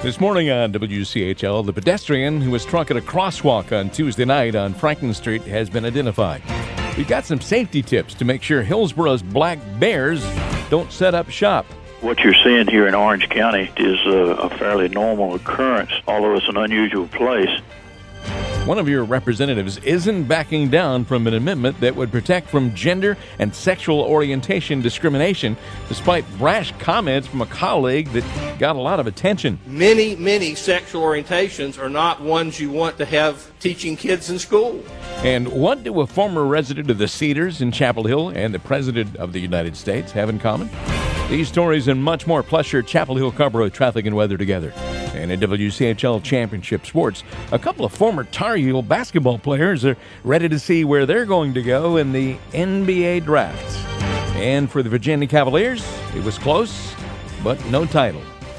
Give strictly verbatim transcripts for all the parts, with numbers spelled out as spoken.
This morning on W C H L, the pedestrian who was struck at a crosswalk on Tuesday night on Franklin Street has been identified. We've got some safety tips to make sure Hillsboro's black bears don't set up shop. What you're seeing here in Orange County is a, a fairly normal occurrence, although it's an unusual place. One of your representatives isn't backing down from an amendment that would protect from gender and sexual orientation discrimination, despite brash comments from a colleague that got a lot of attention. Many, many sexual orientations are not ones you want to have teaching kids in school. And what do a former resident of the Cedars in Chapel Hill and the President of the United States have in common? These stories and much more, plus your Chapel Hill Carrboro traffic and weather together. And in W C H L Championship Sports, a couple of former Tar Heel basketball players are ready to see where they're going to go in the N B A draft. And for the Virginia Cavaliers, it was close, but no title.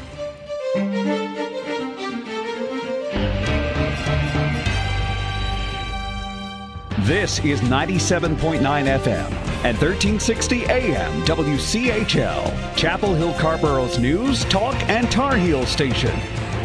This is ninety-seven point nine F M and thirteen sixty A M W C H L, Chapel Hill Carrboro's news, talk, and Tar Heel station.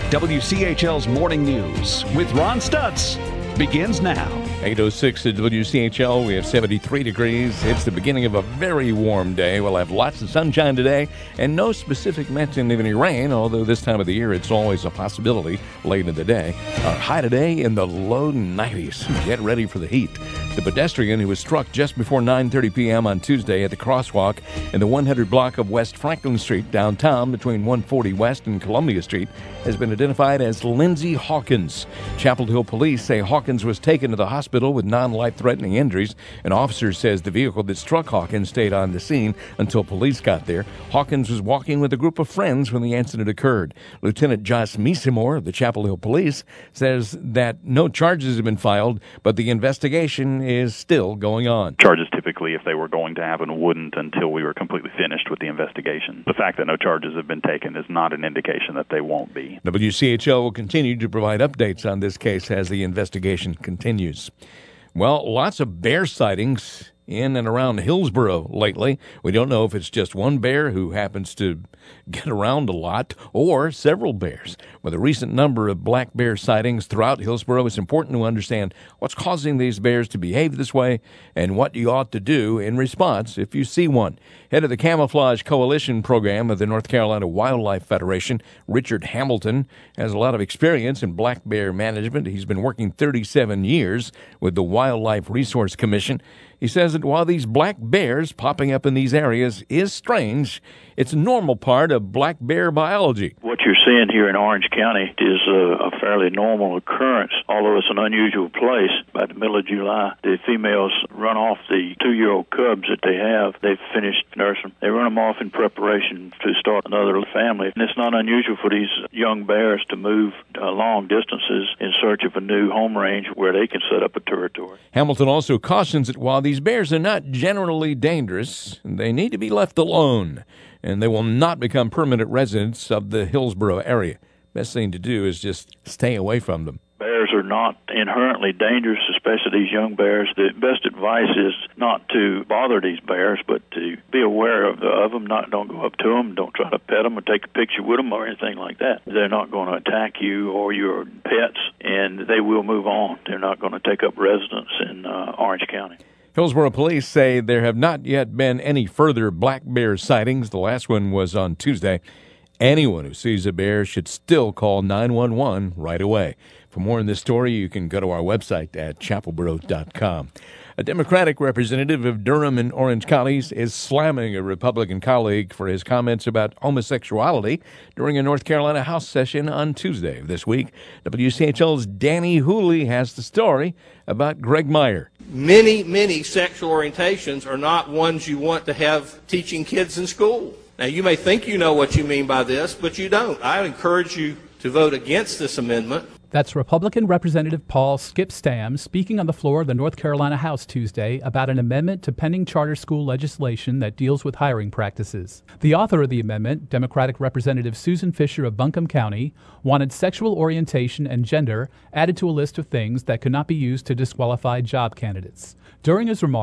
W C H L's Morning News with Ron Stutz begins now. eight oh six at W C H L. We have seventy-three degrees. It's the beginning of a very warm day. We'll have lots of sunshine today and no specific mention of any rain, although this time of the year it's always a possibility late in the day. Our high today in the low nineties. Get ready for the heat. The pedestrian who was struck just before nine thirty p.m. on Tuesday at the crosswalk in the one hundred block of West Franklin Street downtown between one forty West and Columbia Street has been identified as Lindsey Hawkins. Chapel Hill police say Hawkins was taken to the hospital with non-life-threatening injuries. An officer says the vehicle that struck Hawkins stayed on the scene until police got there. Hawkins was walking with a group of friends when the incident occurred. Lieutenant Josh Meesemore of the Chapel Hill Police says that no charges have been filed, but the investigation is still going on. Charges typically, if they were going to happen, wouldn't until we were completely finished with the investigation. The fact that no charges have been taken is not an indication that they won't be. W C H L will continue to provide updates on this case as the investigation continues. Well, lots of bear sightings in and around Hillsboro lately. We don't know if it's just one bear who happens to get around a lot or several bears. With a recent number of black bear sightings throughout Hillsboro, it's important to understand what's causing these bears to behave this way and what you ought to do in response if you see one. Head of the Camouflage Coalition program of the North Carolina Wildlife Federation, Richard Hamilton, has a lot of experience in black bear management. He's been working thirty-seven years with the Wildlife Resource Commission. He says that while these black bears popping up in these areas is strange, it's a normal part of black bear biology. What you're seeing here in Orange County is a, a fairly normal occurrence, although it's an unusual place. By the middle of July, the females run off the two-year-old cubs that they have. They've finished nursing. They run them off in preparation to start another family. And it's not unusual for these young bears to move uh, long distances in search of a new home range where they can set up a territory. Hamilton also cautions that while these bears are not generally dangerous, they need to be left alone, and they will not become permanent residents of the Hillsboro area. Best thing to do is just stay away from them. Bears are not inherently dangerous, especially these young bears. The best advice is not to bother these bears, but to be aware of, the, of them. Not don't go up to them, don't try to pet them or take a picture with them or anything like that. They're not going to attack you or your pets, and they will move on. They're not going to take up residence in uh, Orange County. Hillsboro police say there have not yet been any further black bear sightings. The last one was on Tuesday. Anyone who sees a bear should still call nine one one right away. For more on this story, you can go to our website at chapelboro dot com. A Democratic representative of Durham and Orange counties is slamming a Republican colleague for his comments about homosexuality during a North Carolina House session on Tuesday of this week. W C H L's Danny Hooley has the story about Greg Meyer. Many, many sexual orientations are not ones you want to have teaching kids in school. Now, you may think you know what you mean by this, but you don't. I encourage you to vote against this amendment. That's Republican Representative Paul Skip Stam speaking on the floor of the North Carolina House Tuesday about an amendment to pending charter school legislation that deals with hiring practices. The author of the amendment, Democratic Representative Susan Fisher of Buncombe County, wanted sexual orientation and gender added to a list of things that could not be used to disqualify job candidates. During his remarks,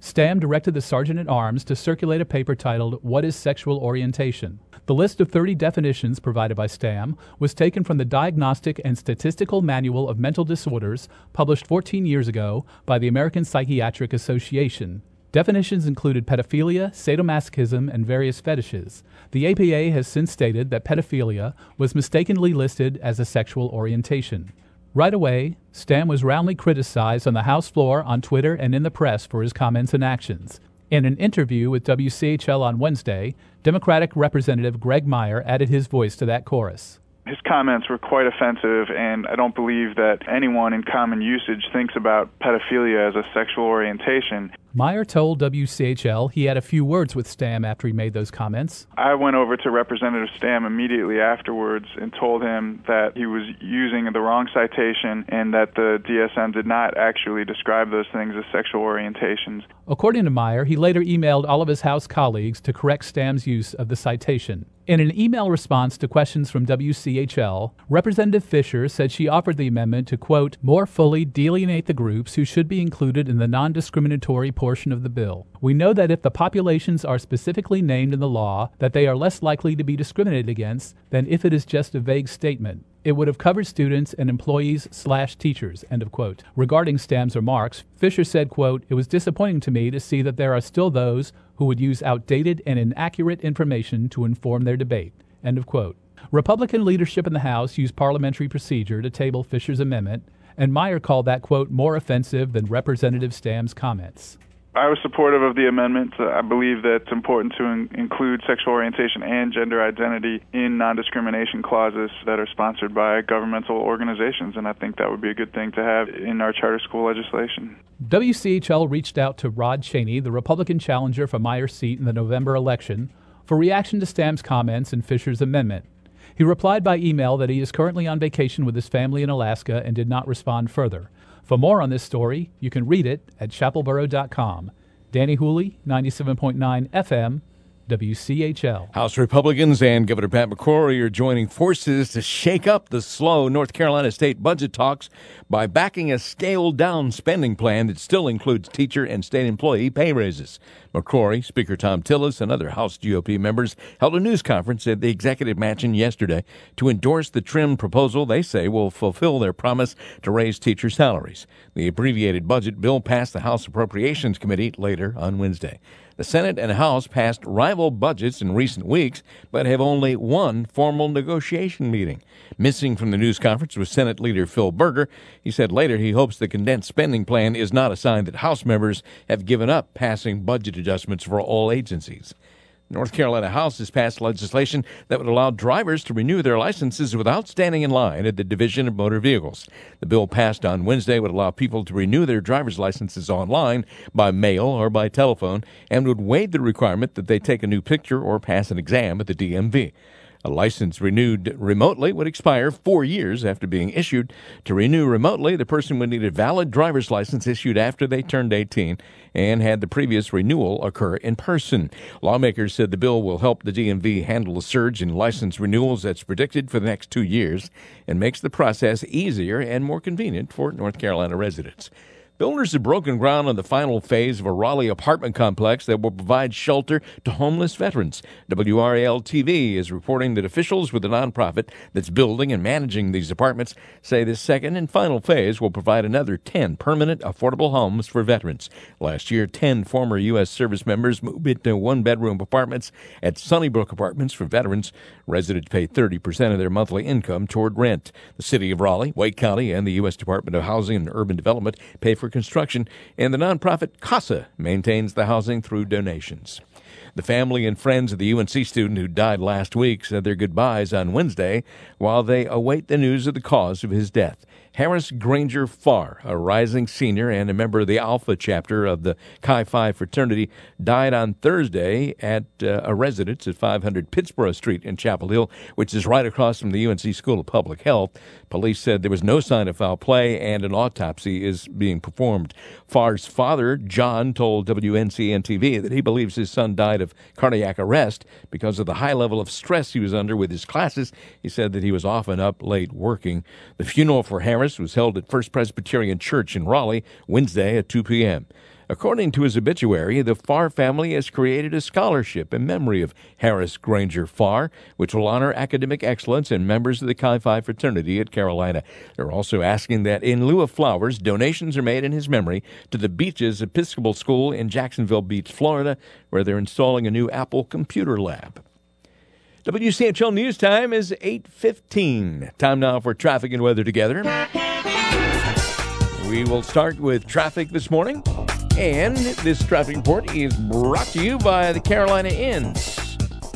Stamm directed the Sergeant-at-Arms to circulate a paper titled, "What is Sexual Orientation?" The list of thirty definitions provided by Stamm was taken from the Diagnostic and Statistical Manual of Mental Disorders, published fourteen years ago by the American Psychiatric Association. Definitions included pedophilia, sadomasochism, and various fetishes. The A P A has since stated that pedophilia was mistakenly listed as a sexual orientation. Right away, Stamm was roundly criticized on the House floor, on Twitter, and in the press for his comments and actions. In an interview with W C H L on Wednesday, Democratic Representative Greg Meyer added his voice to that chorus. His comments were quite offensive, and I don't believe that anyone in common usage thinks about pedophilia as a sexual orientation. Meyer told W C H L he had a few words with Stamm after he made those comments. I went over to Representative Stamm immediately afterwards and told him that he was using the wrong citation and that the D S M did not actually describe those things as sexual orientations. According to Meyer, he later emailed all of his House colleagues to correct Stamm's use of the citation. In an email response to questions from W C H L, Representative Fisher said she offered the amendment to, quote, more fully delineate the groups who should be included in the non-discriminatory portion of the bill. We know that if the populations are specifically named in the law, that they are less likely to be discriminated against than if it is just a vague statement. It would have covered students and employees slash teachers, end of quote. Regarding Stamm's remarks, Fisher said, quote, it was disappointing to me to see that there are still those who would use outdated and inaccurate information to inform their debate, end of quote. Republican leadership in the House used parliamentary procedure to table Fisher's amendment, and Meyer called that, quote, more offensive than Representative Stamm's comments. I was supportive of the amendment. Uh, I believe that it's important to in- include sexual orientation and gender identity in non-discrimination clauses that are sponsored by governmental organizations, and I think that would be a good thing to have in our charter school legislation. W C H L reached out to Rod Cheney, the Republican challenger for Meyer's seat in the November election, for reaction to Stamm's comments and Fisher's amendment. He replied by email that he is currently on vacation with his family in Alaska and did not respond further. For more on this story, you can read it at chapelboro dot com. Danny Hooley, ninety-seven point nine F M, W C H L. House Republicans and Governor Pat McCrory are joining forces to shake up the slow North Carolina state budget talks by backing a scaled-down spending plan that still includes teacher and state employee pay raises. McCrory, Speaker Tom Tillis, and other House G O P members held a news conference at the Executive Mansion yesterday to endorse the trim proposal they say will fulfill their promise to raise teacher salaries. The abbreviated budget bill passed the House Appropriations Committee later on Wednesday. The Senate and House passed rival budgets in recent weeks, but have only one formal negotiation meeting. Missing from the news conference was Senate Leader Phil Berger. He said later he hopes the condensed spending plan is not a sign that House members have given up passing budget adjustments for all agencies. North Carolina House has passed legislation that would allow drivers to renew their licenses without standing in line at the Division of Motor Vehicles. The bill passed on Wednesday would allow people to renew their driver's licenses online, by mail, or by telephone, and would waive the requirement that they take a new picture or pass an exam at the D M V. A license renewed remotely would expire four years after being issued. To renew remotely, the person would need a valid driver's license issued after they turned eighteen and had the previous renewal occur in person. Lawmakers said the bill will help the D M V handle the surge in license renewals that's predicted for the next two years and makes the process easier and more convenient for North Carolina residents. Builders have broken ground on the final phase of a Raleigh apartment complex that will provide shelter to homeless veterans. W R A L T V is reporting that officials with a nonprofit that's building and managing these apartments say this second and final phase will provide another ten permanent, affordable homes for veterans. Last year, ten former U S service members moved into one-bedroom apartments at Sunnybrook Apartments for veterans. Residents pay thirty percent of their monthly income toward rent. The City of Raleigh, Wake County, and the U S Department of Housing and Urban Development pay for construction, and the nonprofit CASA maintains the housing through donations. The family and friends of the U N C student who died last week said their goodbyes on Wednesday while they await the news of the cause of his death. Harris Granger Farr, a rising senior and a member of the Alpha chapter of the Chi Phi fraternity, died on Thursday at uh, a residence at five hundred Pittsboro Street in Chapel Hill, which is right across from the U N C School of Public Health. Police said there was no sign of foul play and an autopsy is being performed. Farr's father, John, told W N C N T V that he believes his son died of cardiac arrest because of the high level of stress he was under with his classes. He said that he was often up late working. The funeral for Harris was held at First Presbyterian Church in Raleigh Wednesday at two p.m. According to his obituary, the Farr family has created a scholarship in memory of Harris Granger Farr, which will honor academic excellence and members of the Chi Phi fraternity at Carolina. They're also asking that in lieu of flowers, donations are made in his memory to the Beaches Episcopal School in Jacksonville Beach, Florida, where they're installing a new Apple computer lab. W C H L News Time is eight fifteen. Time now for traffic and weather together. We will start with traffic this morning. And this traffic report is brought to you by the Carolina Inns.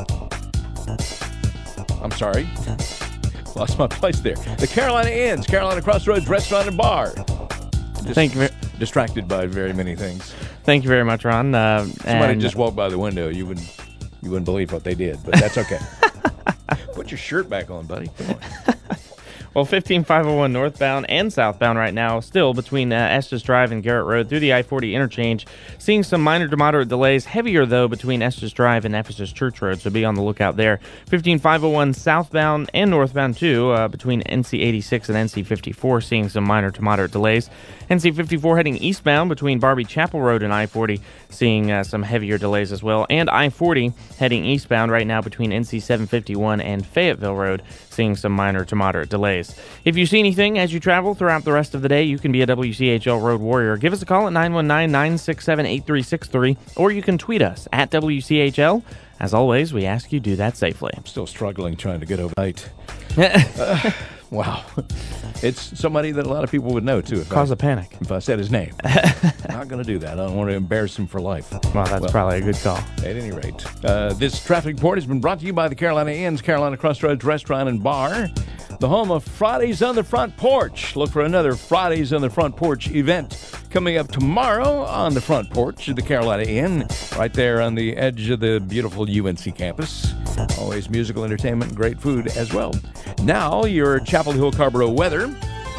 I'm sorry. Lost my place there. The Carolina Inns, Carolina Crossroads Restaurant and Bar. Just Thank you. Distracted by very many things. Thank you very much, Ron. Uh, Somebody and just walked by the window. You wouldn't, you wouldn't believe what they did, but that's okay. Put your shirt back on, buddy. Come on. Well, fifteen five oh one northbound and southbound right now, still between uh, Estes Drive and Garrett Road through the I forty interchange. Seeing some minor to moderate delays, heavier though between Estes Drive and Ephesus Church Road, so be on the lookout there. fifteen five oh one southbound and northbound too, uh, between N C eighty-six and N C fifty-four, seeing some minor to moderate delays. N C fifty-four heading eastbound between Barbie Chapel Road and I forty, seeing uh, some heavier delays as well. And I forty heading eastbound right now between N C seven fifty-one and Fayetteville Road, seeing some minor to moderate delays. If you see anything as you travel throughout the rest of the day, you can be a W C H L Road Warrior. Give us a call at nine one nine, nine six seven, eight three six three, or you can tweet us at W C H L. As always, we ask you do that safely. I'm still struggling trying to get overnight. uh, wow. It's somebody that a lot of people would know, too. If Cause I, a panic. If I said his name. I'm not going to do that. I don't want to embarrass him for life. Well, that's well, probably a good call. At any rate, uh, this traffic report has been brought to you by the Carolina Inns, Carolina Crossroads Restaurant and Bar, the home of Fridays on the Front Porch. Look for another Fridays on the Front Porch event coming up tomorrow on the front porch of the Carolina Inn, right there on the edge of the beautiful U N C campus. Always musical entertainment, great food as well. Now, your Chapel Hill Carrboro weather.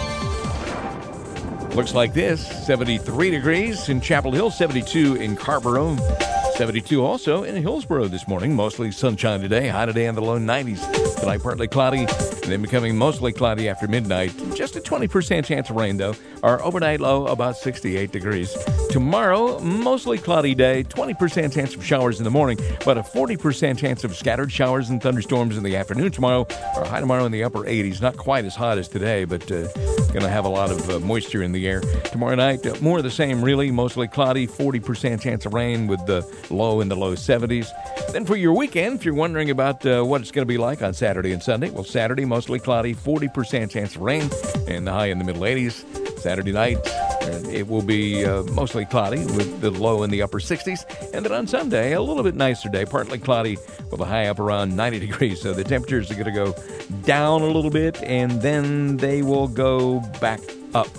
Looks like this, seventy-three degrees in Chapel Hill, seventy-two in Carrboro, seventy-two also in Hillsboro this morning. Mostly sunshine today, high today in the low nineties. Tonight partly cloudy, and then becoming mostly cloudy after midnight. Just a twenty percent chance of rain, though. Our overnight low, about sixty-eight degrees. Tomorrow, mostly cloudy day, twenty percent chance of showers in the morning, but a forty percent chance of scattered showers and thunderstorms in the afternoon tomorrow. Our high tomorrow in the upper eighties. Not quite as hot as today, but uh, going to have a lot of uh, moisture in the air. Tomorrow night, uh, more of the same, really. Mostly cloudy, forty percent chance of rain with the low in the low seventies. Then for your weekend, if you're wondering about uh, what it's going to be like on Saturday and Sunday, well, Saturday, mostly cloudy, forty percent chance of rain, and the high in the middle eighties. Saturday night, it will be uh, mostly cloudy with the low in the upper sixties. And then on Sunday, a little bit nicer day, partly cloudy with a high up around ninety degrees. So the temperatures are going to go down a little bit, and then they will go back up.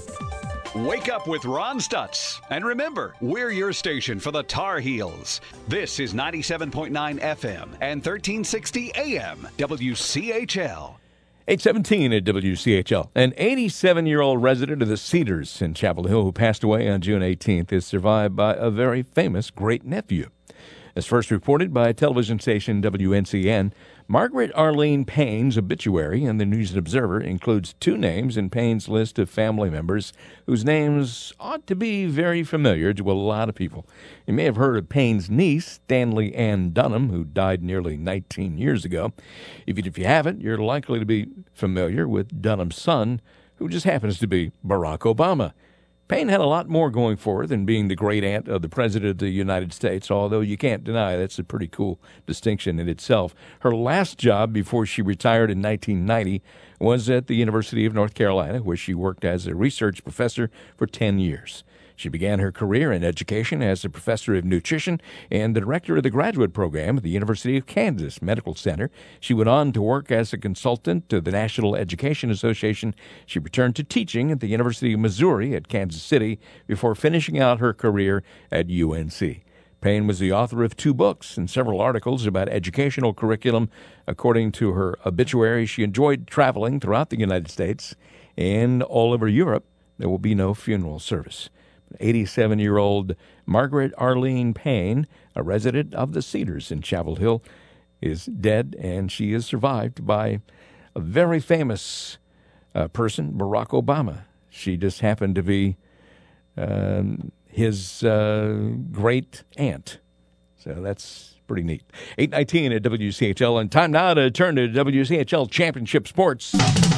Wake up with Ron Stutz. And remember, we're your station for the Tar Heels. This is ninety-seven point nine F M and thirteen sixty A M W C H L. eight seventeen at W C H L. An eighty-seven-year-old resident of the Cedars in Chapel Hill who passed away on June eighteenth is survived by a very famous great-nephew. As first reported by television station W N C N, Margaret Arlene Payne's obituary in the News and Observer includes two names in Payne's list of family members whose names ought to be very familiar to a lot of people. You may have heard of Payne's niece, Stanley Ann Dunham, who died nearly nineteen years ago. Even if you haven't, you're likely to be familiar with Dunham's son, who just happens to be Barack Obama. Payne had a lot more going for her than being the great-aunt of the President of the United States, although you can't deny that's a pretty cool distinction in itself. Her last job before she retired in nineteen ninety was at the University of North Carolina, where she worked as a research professor for ten years. She began her career in education as a professor of nutrition and the director of the graduate program at the University of Kansas Medical Center. She went on to work as a consultant to the National Education Association. She returned to teaching at the University of Missouri at Kansas City before finishing out her career at U N C. Payne was the author of two books and several articles about educational curriculum. According to her obituary, she enjoyed traveling throughout the United States and all over Europe. There will be no funeral service. eighty-seven-year-old Margaret Arlene Payne, a resident of the Cedars in Chapel Hill, is dead, and she is survived by a very famous uh, person, Barack Obama. She just happened to be um, his uh, great aunt. So that's pretty neat. eight nineteen at W C H L, and time now to turn to W C H L Championship Sports.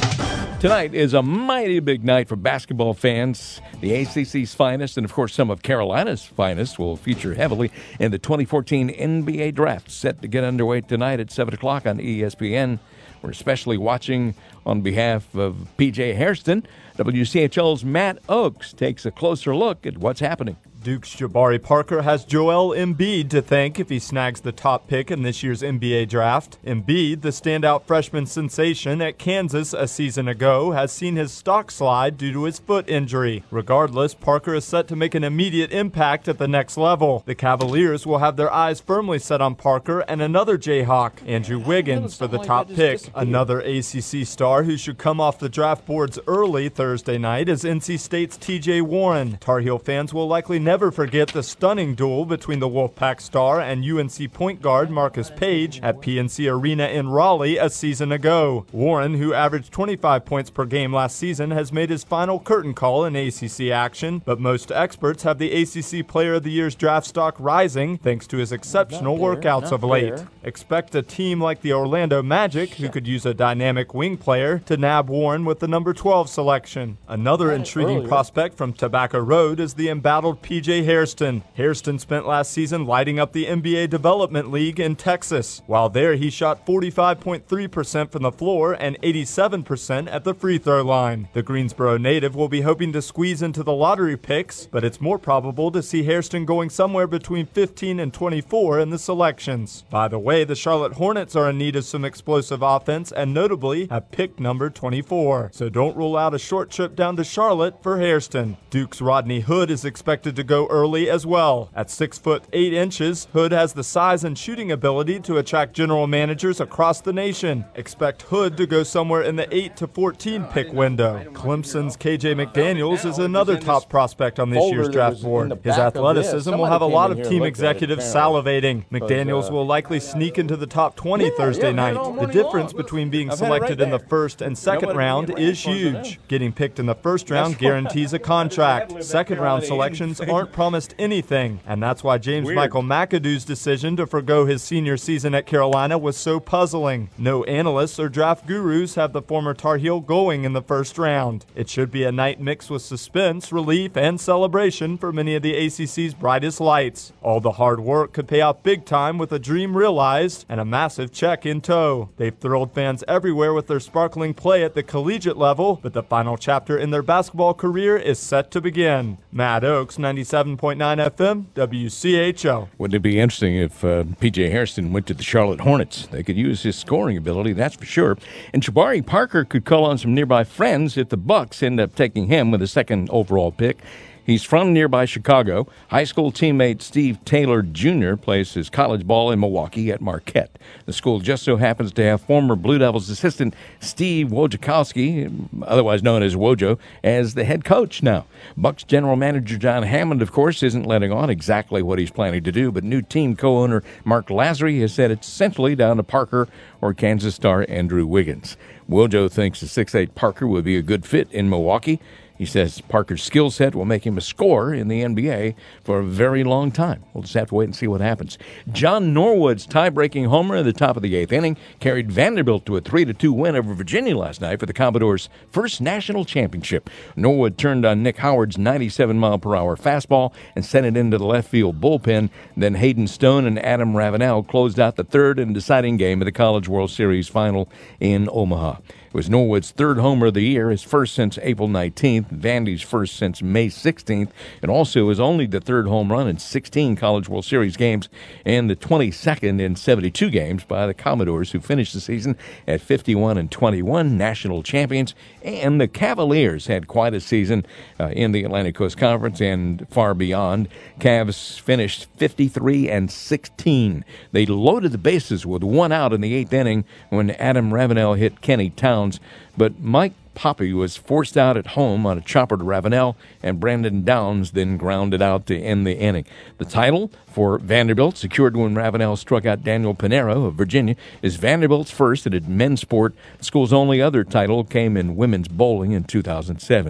Tonight is a mighty big night for basketball fans. The A C C's finest, and of course some of Carolina's finest, will feature heavily in the twenty fourteen N B A Draft, set to get underway tonight at seven o'clock on E S P N. We're especially watching on behalf of P J Hairston. W C H L's Matt Oakes takes a closer look at what's happening. Duke's Jabari Parker has Joel Embiid to thank if he snags the top pick in this year's N B A draft. Embiid, the standout freshman sensation at Kansas a season ago, has seen his stock slide due to his foot injury. Regardless, Parker is set to make an immediate impact at the next level. The Cavaliers will have their eyes firmly set on Parker and another Jayhawk, Andrew Wiggins, for the top pick. Another A C C star who should come off the draft boards early Thursday night is N C State's T J Warren. Tar Heel fans will likely never Never forget the stunning duel between the Wolfpack star and U N C point guard Marcus Page at P N C Arena in Raleigh a season ago. Warren, who averaged twenty-five points per game last season, has made his final curtain call in A C C action, but most experts have the A C C Player of the Year's draft stock rising thanks to his exceptional fair, workouts of late. Fair. Expect a team like the Orlando Magic, who could use a dynamic wing player, to nab Warren with the number twelve selection. Another intriguing earlier. prospect from Tobacco Road is the embattled P J Hairston. Hairston spent last season lighting up the N B A Development League in Texas. While there, he shot forty-five point three percent from the floor and eighty-seven percent at the free throw line. The Greensboro native will be hoping to squeeze into the lottery picks, but it's more probable to see Hairston going somewhere between fifteen and twenty-four in the selections. By the way, the Charlotte Hornets are in need of some explosive offense and notably have picked number twenty-four. So don't rule out a short trip down to Charlotte for Hairston. Duke's Rodney Hood is expected to go early as well. At six foot eight inches, Hood has the size and shooting ability to attract general managers across the nation. Expect Hood to go somewhere in the eight to fourteen pick window. Clemson's K J McDaniels is another top prospect on this year's draft board. His athleticism will have a lot of team executives salivating. McDaniels will likely sneak into the top twenty Thursday night. The difference between being selected in the first and second round is huge. Getting picked in the first round guarantees a contract. Second round selections aren't promised anything, and that's why James Weird. Michael McAdoo's decision to forgo his senior season at Carolina was so puzzling. No analysts or draft gurus have the former Tar Heel going in the first round. It should be a night mixed with suspense, relief, and celebration for many of the A C C's brightest lights. All the hard work could pay off big time with a dream realized and a massive check in tow. They've thrilled fans everywhere with their sparkling play at the collegiate level, but the final chapter in their basketball career is set to begin. Matt Oakes, ninety-seven point nine F M, W C H L. Wouldn't it be interesting if uh, P J Hairston went to the Charlotte Hornets? They could use his scoring ability, that's for sure. And Jabari Parker could call on some nearby friends if the Bucks end up taking him with a second overall pick. He's from nearby Chicago. High school teammate Steve Taylor Junior plays his college ball in Milwaukee at Marquette. The school just so happens to have former Blue Devils assistant Steve Wojciechowski, otherwise known as Wojo, as the head coach now. Bucks general manager John Hammond, of course, isn't letting on exactly what he's planning to do, but new team co-owner Mark Lazary has said it's essentially down to Parker or Kansas star Andrew Wiggins. Wojo thinks the six foot eight Parker would be a good fit in Milwaukee. He says Parker's skill set will make him a scorer in the N B A for a very long time. We'll just have to wait and see what happens. John Norwood's tie-breaking homer at the top of the eighth inning carried Vanderbilt to a three to two win over Virginia last night for the Commodores' first national championship. Norwood turned on Nick Howard's ninety-seven mile per hour fastball and sent it into the left field bullpen. Then Hayden Stone and Adam Ravenel closed out the third and deciding game of the College World Series final in Omaha. It was Norwood's third homer of the year, his first since April nineteenth, Vandy's first since May sixteenth, and also his only the third home run in sixteen College World Series games and the twenty-second in seventy-two games by the Commodores, who finished the season at fifty-one and twenty-one, national champions. And the Cavaliers had quite a season uh, in the Atlantic Coast Conference and far beyond. Cavs finished fifty-three and sixteen. They loaded the bases with one out in the eighth inning when Adam Ravenel hit Kenny Towns. But Mike Poppy was forced out at home on a chopper to Ravenel, and Brandon Downs then grounded out to end the inning. The title for Vanderbilt, secured when Ravenel struck out Daniel Pinero of Virginia, is Vanderbilt's first in men's sport. The school's only other title came in women's bowling in two thousand seven.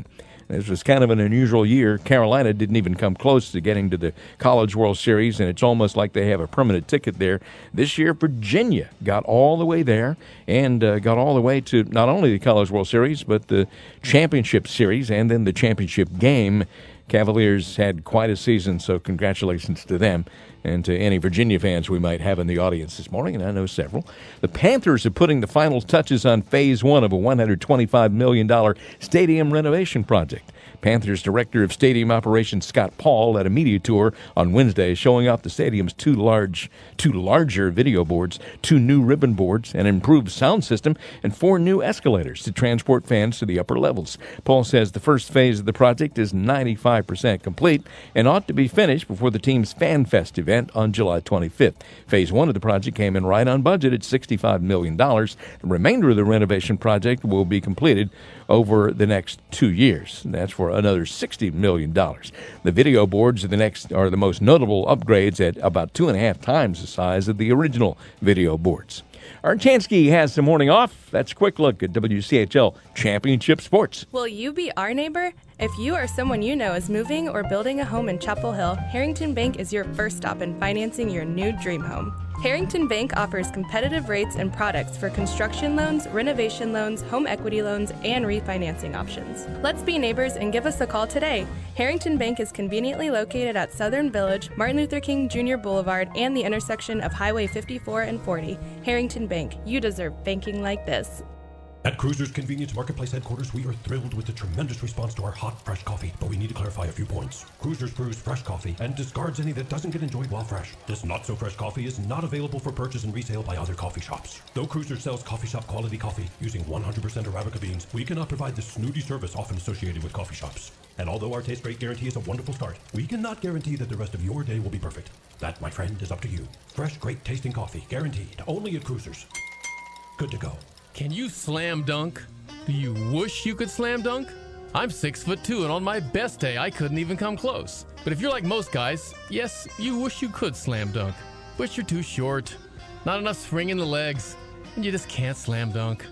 This was kind of an unusual year. Carolina didn't even come close to getting to the College World Series, and it's almost like they have a permanent ticket there. This year, Virginia got all the way there and uh, got all the way to not only the College World Series, but the Championship Series and then the championship game. Cavaliers had quite a season, so congratulations to them and to any Virginia fans we might have in the audience this morning, and I know several. The Panthers are putting the final touches on phase one of a one hundred twenty-five million dollars stadium renovation project. Panthers Director of Stadium Operations Scott Paul led a media tour on Wednesday showing off the stadium's two large, two larger video boards, two new ribbon boards, an improved sound system, and four new escalators to transport fans to the upper levels. Paul says the first phase of the project is ninety-five percent complete and ought to be finished before the team's Fan Fest event on July twenty-fifth. Phase one of the project came in right on budget at sixty-five million dollars. The remainder of the renovation project will be completed over the next two years. That's for another sixty million dollars. The video boards are the next are the most notable upgrades at about two and a half times the size of the original video boards. Archansky has the morning off. That's a quick look at W C H L Championship Sports. Will you be our neighbor? If you or someone you know is moving or building a home in Chapel Hill, Harrington Bank is your first stop in financing your new dream home. Harrington Bank offers competitive rates and products for construction loans, renovation loans, home equity loans, and refinancing options. Let's be neighbors and give us a call today. Harrington Bank is conveniently located at Southern Village, Martin Luther King Junior Boulevard, and the intersection of Highway fifty-four and forty. Harrington Bank, you deserve banking like this. At Cruiser's Convenience Marketplace headquarters, we are thrilled with the tremendous response to our hot, fresh coffee, but we need to clarify a few points. Cruiser's brews fresh coffee and discards any that doesn't get enjoyed while fresh. This not-so-fresh coffee is not available for purchase and resale by other coffee shops. Though Cruiser sells coffee shop quality coffee using one hundred percent Arabica beans, we cannot provide the snooty service often associated with coffee shops. And although our Taste Great guarantee is a wonderful start, we cannot guarantee that the rest of your day will be perfect. That, my friend, is up to you. Fresh, great tasting coffee, guaranteed, only at Cruiser's. Good to go. Can you slam dunk? Do you wish you could slam dunk? I'm six foot two, and on my best day, I couldn't even come close. But if you're like most guys, yes, you wish you could slam dunk. But you're too short, not enough spring in the legs, and you just can't slam dunk.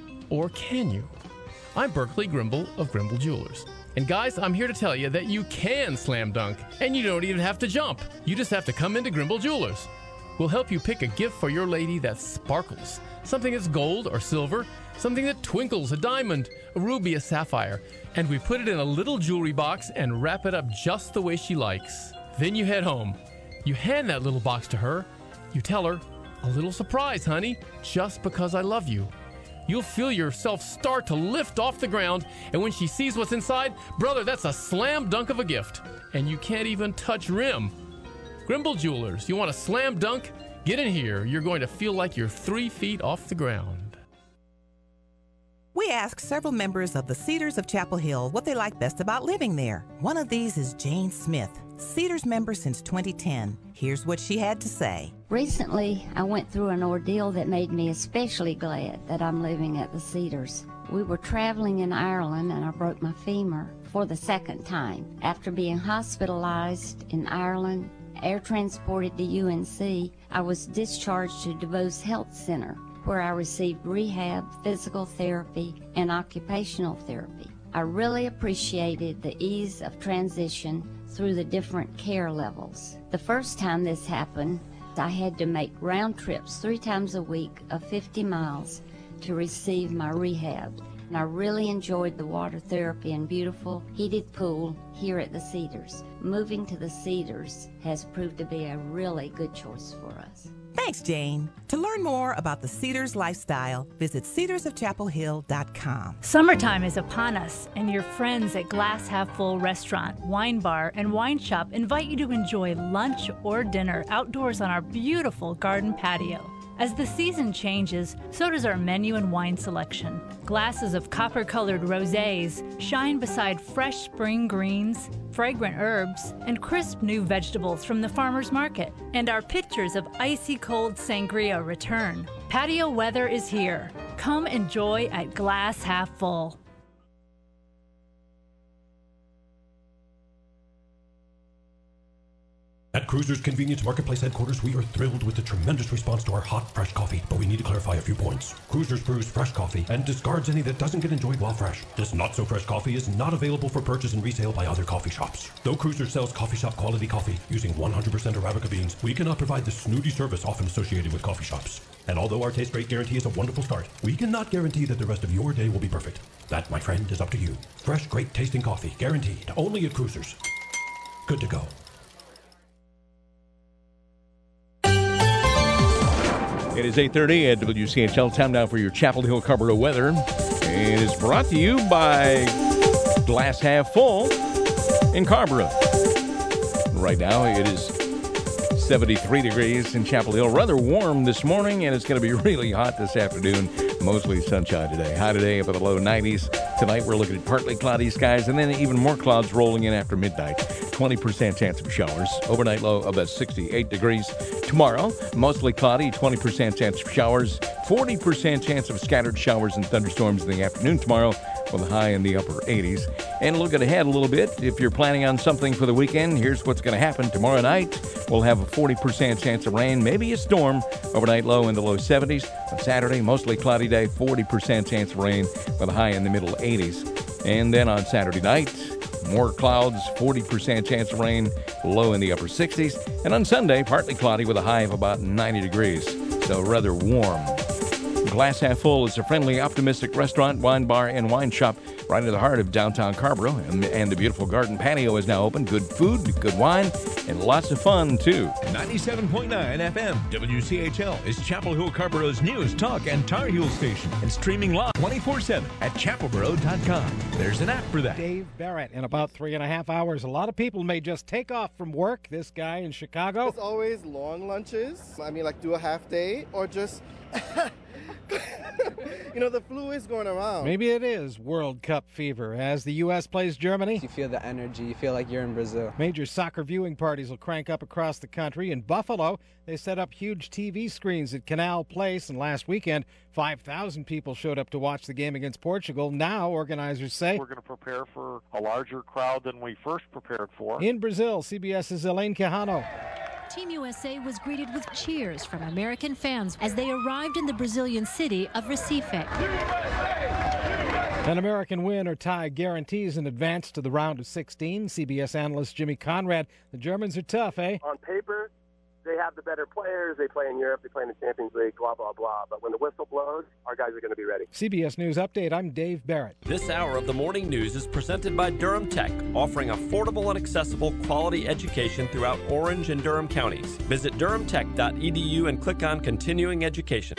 Or can you? I'm Berkeley Grimble of Grimble Jewelers. And guys, I'm here to tell you that you can slam dunk, and you don't even have to jump. You just have to come into Grimble Jewelers. We'll help you pick a gift for your lady that sparkles. Something that's gold or silver, something that twinkles, a diamond, a ruby, a sapphire. And we put it in a little jewelry box and wrap it up just the way she likes. Then you head home. You hand that little box to her. You tell her, a little surprise, honey, just because I love you. You'll feel yourself start to lift off the ground, and when she sees what's inside, brother, that's a slam dunk of a gift. And you can't even touch rim. Grimble Jewelers, you want a slam dunk? Get in here. You're going to feel like you're three feet off the ground. We asked several members of the Cedars of Chapel Hill what they like best about living there. One of these is Jane Smith, Cedars member since twenty ten. Here's what she had to say. Recently, I went through an ordeal that made me especially glad that I'm living at the Cedars. We were traveling in Ireland and I broke my femur for the second time. After being hospitalized in Ireland, air transported to U N C, I was discharged to DeVos Health Center, where I received rehab, physical therapy, and occupational therapy. I really appreciated the ease of transition through the different care levels. The first time this happened, I had to make round trips three times a week of fifty miles to receive my rehab. And I really enjoyed the water therapy and beautiful heated pool here at the Cedars. Moving to the Cedars has proved to be a really good choice for us. Thanks, Jane. To learn more about the Cedars lifestyle, visit cedars of chapel hill dot com. Summertime is upon us, and your friends at Glass Half Full Restaurant, Wine Bar, and Wine Shop invite you to enjoy lunch or dinner outdoors on our beautiful garden patio. As the season changes, so does our menu and wine selection. Glasses of copper-colored rosés shine beside fresh spring greens, fragrant herbs, and crisp new vegetables from the farmer's market. And our pitchers of icy cold sangria return. Patio weather is here. Come enjoy at Glass Half Full. At Cruiser's Convenience Marketplace headquarters, we are thrilled with the tremendous response to our hot, fresh coffee, but we need to clarify a few points. Cruiser's brews fresh coffee and discards any that doesn't get enjoyed while fresh. This not-so-fresh coffee is not available for purchase and resale by other coffee shops. Though Cruiser sells coffee shop quality coffee using one hundred percent Arabica beans, we cannot provide the snooty service often associated with coffee shops. And although our Taste Great guarantee is a wonderful start, we cannot guarantee that the rest of your day will be perfect. That, my friend, is up to you. Fresh, great tasting coffee, guaranteed, only at Cruiser's. Good to go. It is eight thirty at W C H L. Time now for your Chapel Hill Carrboro weather. It is brought to you by Glass Half Full in Carrboro. Right now it is seventy-three degrees in Chapel Hill. Rather warm this morning, and it's going to be really hot this afternoon. Mostly sunshine today. High today up at the low nineties. Tonight we're looking at partly cloudy skies, and then even more clouds rolling in after midnight. twenty percent chance of showers. Overnight low about sixty-eight degrees. Tomorrow, mostly cloudy, twenty percent chance of showers. forty percent chance of scattered showers and thunderstorms in the afternoon tomorrow, with a high in the upper eighties. And looking ahead a little bit, if you're planning on something for the weekend, here's what's going to happen. Tomorrow night, we'll have a forty percent chance of rain, maybe a storm. Overnight low in the low seventies. On Saturday, mostly cloudy day, forty percent chance of rain with a high in the middle eighties. And then on Saturday night, more clouds, forty percent chance of rain, low in the upper sixties. And on Sunday, partly cloudy with a high of about ninety degrees. So rather warm. Glass Half Full is a friendly, optimistic restaurant, wine bar, and wine shop right in the heart of downtown Carrboro. And, and the beautiful garden patio is now open. Good food, good wine, and lots of fun, too. ninety-seven point nine F M W C H L is Chapel Hill Carboro's news, talk, and Tar Heel station. And streaming live twenty-four seven at chapelboro dot com. There's an app for that. Dave Barrett in about three and a half hours. A lot of people may just take off from work. This guy in Chicago. It's always long lunches. I mean, like do a half day or just... You know, the flu is going around. Maybe it is World Cup fever as the U S plays Germany. You feel the energy. You feel like you're in Brazil. Major soccer viewing parties will crank up across the country. In Buffalo, they set up huge T V screens at Canal Place, and last weekend, five thousand people showed up to watch the game against Portugal. Now, organizers say we're going to prepare for a larger crowd than we first prepared for. In Brazil, CBS's Elaine Quijano. Team U S A was greeted with cheers from American fans as they arrived in the Brazilian city of Recife. An American win or tie guarantees an advance to the round of sixteen. C B S analyst Jimmy Conrad. The Germans are tough, eh? On paper, they have the better players. They play in Europe. They play in the Champions League, blah, blah, blah. But when the whistle blows, our guys are going to be ready. C B S News Update, I'm Dave Barrett. This hour of the morning news is presented by Durham Tech, offering affordable and accessible quality education throughout Orange and Durham counties. Visit durham tech dot e d u and click on Continuing Education.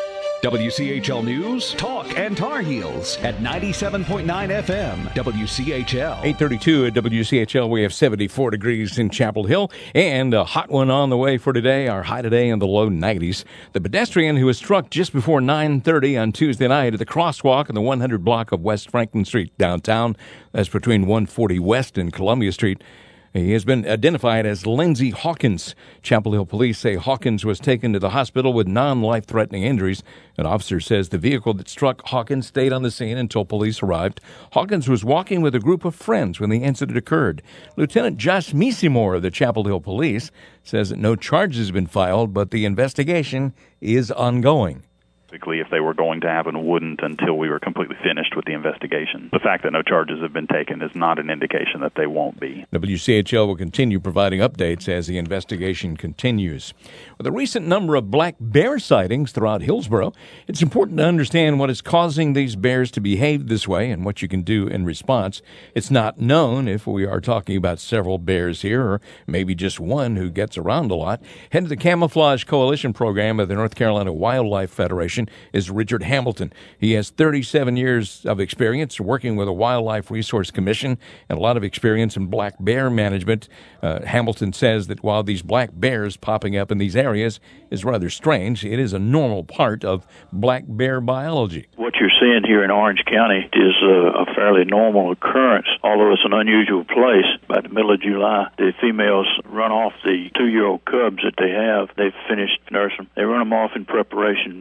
W C H L News, Talk, and Tar Heels at ninety-seven point nine F M, W C H L. eight thirty-two at W C H L. We have seventy-four degrees in Chapel Hill, and a hot one on the way for today. Our high today in the low nineties. The pedestrian who was struck just before nine thirty on Tuesday night at the crosswalk in the one hundred block of West Franklin Street downtown. That's between one forty West and Columbia Street. He has been identified as Lindsey Hawkins. Chapel Hill police say Hawkins was taken to the hospital with non-life-threatening injuries. An officer says the vehicle that struck Hawkins stayed on the scene until police arrived. Hawkins was walking with a group of friends when the incident occurred. Lieutenant Josh Meesemore of the Chapel Hill Police says that no charges have been filed, but the investigation is ongoing. If they were going to have and wouldn't until we were completely finished with the investigation. The fact that no charges have been taken is not an indication that they won't be. W C H L will continue providing updates as the investigation continues. With a recent number of black bear sightings throughout Hillsborough, it's important to understand what is causing these bears to behave this way and what you can do in response. It's not known if we are talking about several bears here or maybe just one who gets around a lot. Head of the Camouflage Coalition program of the North Carolina Wildlife Federation is Richard Hamilton. He has thirty-seven years of experience working with a Wildlife Resource Commission and a lot of experience in black bear management. Uh, Hamilton says that while these black bears popping up in these areas is rather strange, it is a normal part of black bear biology. What you're seeing here in Orange County is a, a fairly normal occurrence, although it's an unusual place. By the middle of July, the females run off the two-year-old cubs that they have. They've finished nursing. They run them off in preparation to start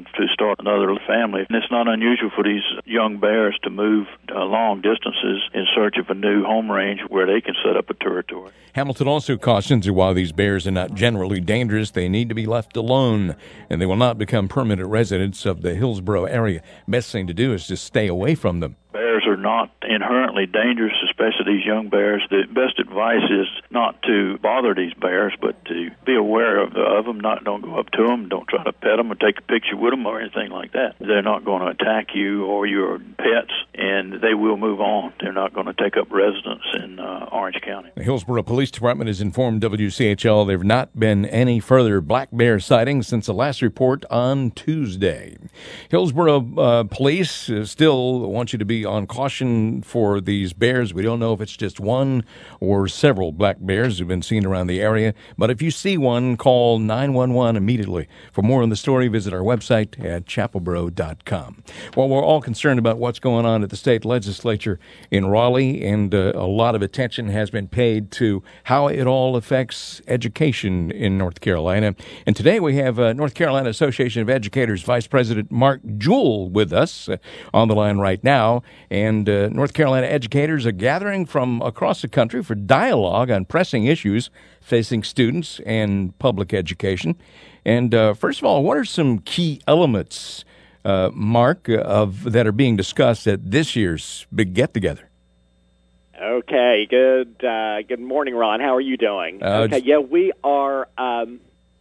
start another family. And it's not unusual for these young bears to move uh, long distances in search of a new home range where they can set up a territory. Hamilton also cautions that while these bears are not generally dangerous, they need to be left alone, and they will not become permanent residents of the Hillsborough area. Best thing to do is just stay away from them. Bears are not inherently dangerous, especially these young bears. The best advice is not to bother these bears, but to be aware of, of them. Not don't go up to them, don't try to pet them or take a picture with them or anything like that. They're not going to attack you or your pets, and they will move on. They're not going to take up residence in uh, Orange County. The Hillsborough Police Department has informed W C H L there have not been any further black bear sightings since the last report on Tuesday. Hillsborough uh, Police uh, still want you to be on caution for these bears. We don't know if it's just one or several black bears who've been seen around the area, but if you see one, call nine one one immediately. For more on the story, visit our website at chapelboro dot com. Well, we're all concerned about what's going on at the state legislature in Raleigh, and uh, a lot of attention has been paid to how it all affects education in North Carolina. And today we have uh, North Carolina Association of Educators Vice President Mark Jewell with us uh, on the line right now. And uh, North Carolina educators are gathering from across the country for dialogue on pressing issues facing students and public education. And uh, first of all, what are some key elements, uh, Mark, of that are being discussed at this year's big get-together? Okay, good uh, good morning, Ron. How are you doing? Uh, okay, yeah, we are, um,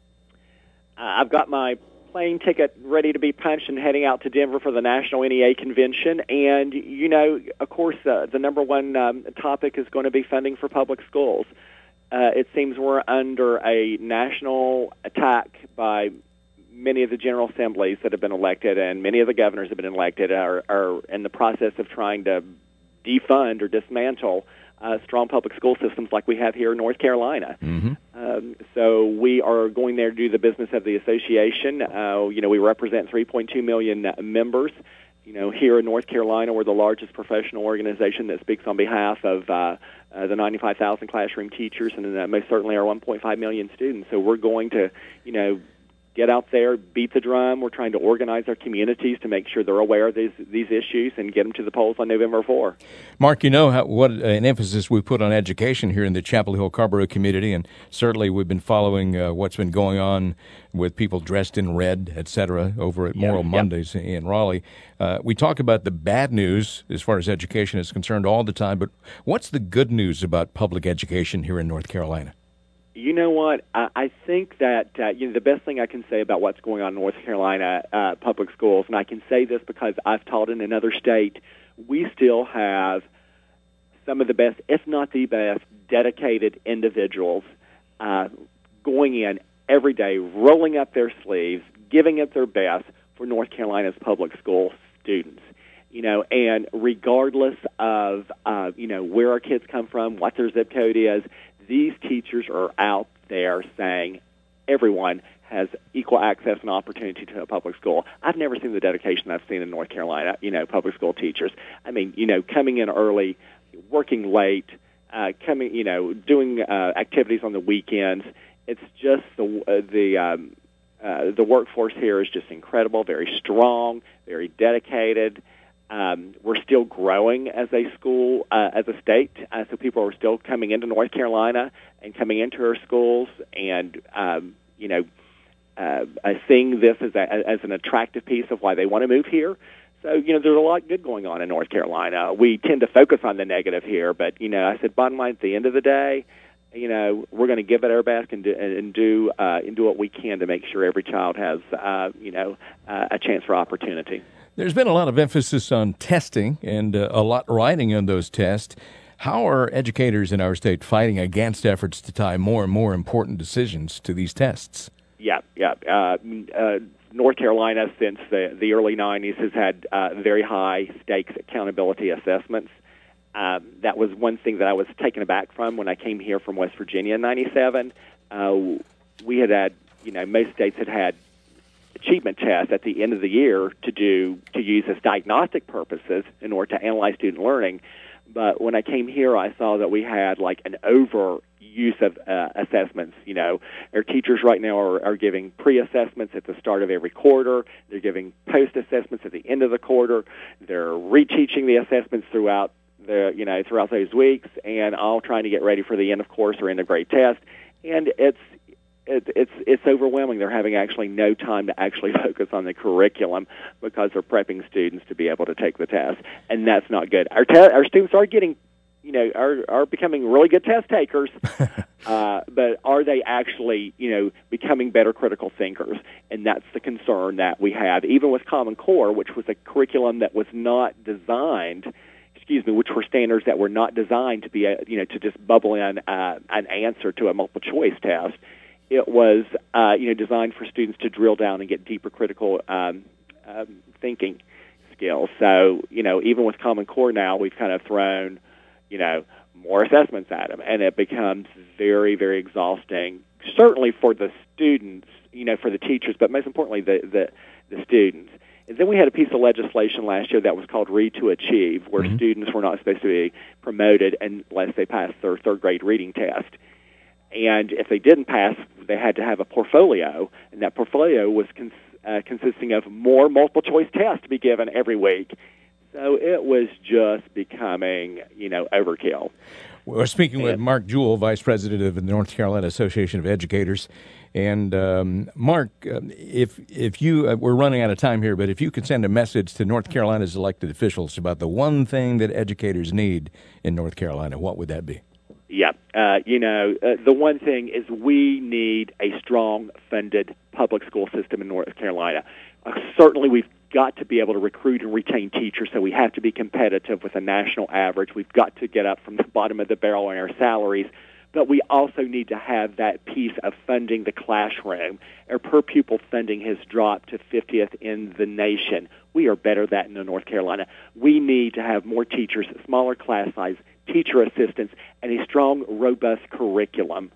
uh, I've got my plane ticket ready to be punched and heading out to Denver for the National N E A Convention. And, you know, of course, uh, the number one um, topic is going to be funding for public schools. Uh, it seems we're under a national attack by many of the General Assemblies that have been elected, and many of the governors have been elected are, are in the process of trying to defund or dismantle uh, strong public school systems like we have here in North Carolina. Mm-hmm. Um, so we are going there to do the business of the association. Uh, you know, we represent three point two million members. You know, here in North Carolina, we're the largest professional organization that speaks on behalf of uh, uh, the ninety-five thousand classroom teachers and uh, most certainly our one point five million students. So we're going to, you know, get out there, beat the drum. We're trying to organize our communities to make sure they're aware of these these issues and get them to the polls on November fourth. Mark, you know how, what an emphasis we put on education here in the Chapel Hill Carrboro community, and certainly we've been following uh, what's been going on with people dressed in red, et cetera, over at Moral yep, Mondays yep. in Raleigh. Uh, we talk about the bad news as far as education is concerned all the time, but what's the good news about public education here in North Carolina? You know what? I, I think that uh, you know the best thing I can say about what's going on in North Carolina uh, public schools, and I can say this because I've taught in another state, we still have some of the best, if not the best, dedicated individuals uh, going in every day, rolling up their sleeves, giving it their best for North Carolina's public school students. You know, and regardless of uh, you know where our kids come from, what their zip code is, these teachers are out there saying everyone has equal access and opportunity to a public school. I've never seen the dedication I've seen in North Carolina, you know, public school teachers. I mean, you know, coming in early, working late, uh, coming, you know, doing uh, activities on the weekends. It's just the uh, the um, uh, the workforce here is just incredible, very strong, very dedicated. Um, we're still growing as a school, uh, as a state, uh, so people are still coming into North Carolina and coming into our schools and, um, you know, uh, uh, seeing this as, a, as an attractive piece of why they want to move here. So, you know, there's a lot good going on in North Carolina. We tend to focus on the negative here, but, you know, I said bottom line, at the end of the day, you know, we're going to give it our best and do, and do, uh, and do what we can to make sure every child has, uh, you know, uh, a chance for opportunity. There's been a lot of emphasis on testing and uh, a lot riding on those tests. How are educators in our state fighting against efforts to tie more and more important decisions to these tests? Yeah, yeah. Uh, uh, North Carolina, since the, the early nineties, has had uh, very high stakes accountability assessments. Um, that was one thing that I was taken aback from when I came here from West Virginia in ninety-seven. Uh, we had had, you know, most states had had achievement tests at the end of the year to do to use as diagnostic purposes in order to analyze student learning. But when I came here, I saw that we had like an over use of uh, assessments. You know, our teachers right now are, are giving pre-assessments at the start of every quarter. They're giving post-assessments at the end of the quarter. They're reteaching the assessments throughout the you know throughout those weeks, and all trying to get ready for the end of course or end of grade test. And it's It, it's it's overwhelming. They're having actually no time to actually focus on the curriculum because they're prepping students to be able to take the test, and that's not good. Our te- our students are getting, you know, are are becoming really good test takers, uh, but are they actually, you know, becoming better critical thinkers? And that's the concern that we have, even with Common Core, which was a curriculum that was not designed. Excuse me, which were standards that were not designed to be, a, you know, to just bubble in uh, an answer to a multiple choice test. It was, uh, you know, designed for students to drill down and get deeper critical um, um, thinking skills. So, you know, even with Common Core now, we've kind of thrown, you know, more assessments at them, and it becomes very, very exhausting. Certainly for the students, you know, for the teachers, but most importantly, the the, the students. And then we had a piece of legislation last year that was called Read to Achieve, where mm-hmm. students were not supposed to be promoted unless they passed their third grade reading test. And if they didn't pass, they had to have a portfolio, and that portfolio was cons- uh, consisting of more multiple-choice tests to be given every week. So it was just becoming, you know, overkill. We're speaking and, with Mark Jewell, Vice President of the North Carolina Association of Educators. And um, Mark, uh, if if you uh, we're running out of time here, but if you could send a message to North Carolina's elected officials about the one thing that educators need in North Carolina, what would that be? Yeah, uh, you know, uh, the one thing is we need a strong funded public school system in North Carolina. Uh, certainly we've got to be able to recruit and retain teachers, so we have to be competitive with a national average. We've got to get up from the bottom of the barrel in our salaries, but we also need to have that piece of funding the classroom. Our per-pupil funding has dropped to fiftieth in the nation. We are better than that in North Carolina. We need to have more teachers, smaller class size, teacher assistants, and a strong, robust curriculum.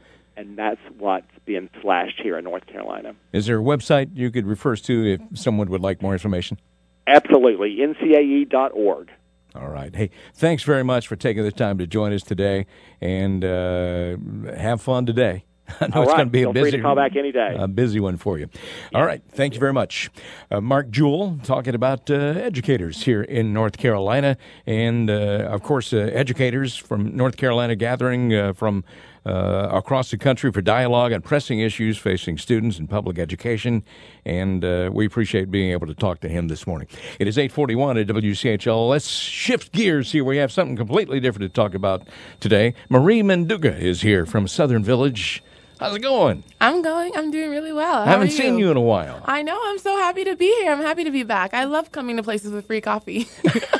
And that's what's being slashed here in North Carolina. Is there a website you could refer us to if someone would like more information? Absolutely, N C A E dot org. All right. Hey, thanks very much for taking the time to join us today, and uh, have fun today. I know All it's right. going to be Feel a busy, free to call back any day. a busy one for you. All right. Thank you very much. Uh, Mark Jewell talking about uh, educators here in North Carolina. And, uh, of course, uh, educators from North Carolina gathering uh, from uh, across the country for dialogue on pressing issues facing students in public education. And uh, we appreciate being able to talk to him this morning. It is eight forty-one at W C H L. Let's shift gears here. We have something completely different to talk about today. Marie Menduga is here from Southern Village. How's it going? I'm going. I'm doing really well. I How haven't are seen you in a while. I know. I'm so happy to be here. I'm happy to be back. I love coming to places with free coffee.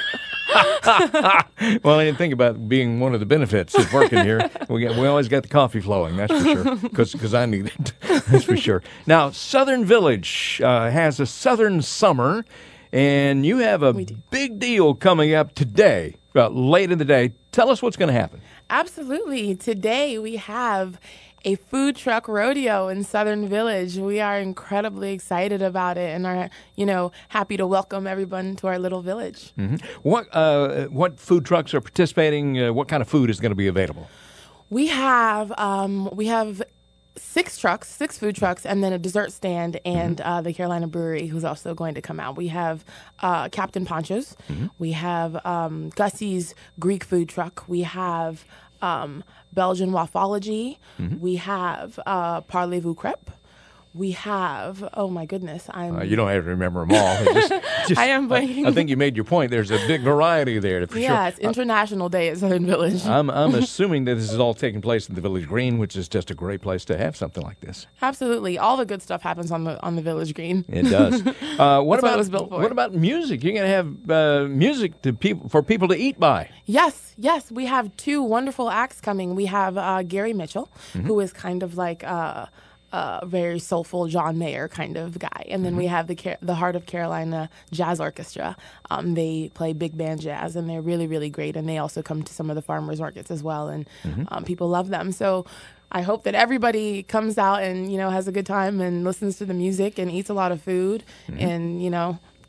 Well, I didn't think about being one of the benefits of working here. We got, we always got the coffee flowing, that's for sure, because I need it. That's for sure. Now, Southern Village uh, has a Southern Summer, and you have a big deal coming up today, uh, late in the day. Tell us what's going to happen. Absolutely. Today we have a food truck rodeo in Southern Village. We are incredibly excited about it and are, you know, happy to welcome everyone to our little village. Mm-hmm. What uh, what food trucks are participating? Uh, what kind of food is going to be available? We have um, we have six trucks, six food trucks, and then a dessert stand, and mm-hmm. uh, the Carolina Brewery, who's also going to come out. We have uh, Captain Poncho's. Mm-hmm. We have um, Gussie's Greek food truck. We have um, Belgian Waffology. Mm-hmm. We have uh, Parlez-vous Crepe. We have, oh my goodness, I'm... Uh, you don't have to remember them all. Just, just, I am blanking. I, I think you made your point. There's a big variety there, for yeah, sure. Yeah, it's International Day at Southern Village. I'm, I'm assuming that this is all taking place in the Village Green, which is just a great place to have something like this. Absolutely. All the good stuff happens on the on the Village Green. It does. Uh, what That's about what it was built for. What about music? You're going to have uh, music to people for people to eat by. Yes, yes. We have two wonderful acts coming. We have uh, Gary Mitchell, mm-hmm. who is kind of like... Uh, a very soulful John Mayer kind of guy. And then mm-hmm. we have the Car- the Heart of Carolina Jazz Orchestra. Um, they play big band jazz, and they're really, really great. And they also come to some of the farmers markets as well, and mm-hmm. um, people love them. So I hope that everybody comes out and, you know, has a good time and listens to the music and eats a lot of food mm-hmm. and, you know,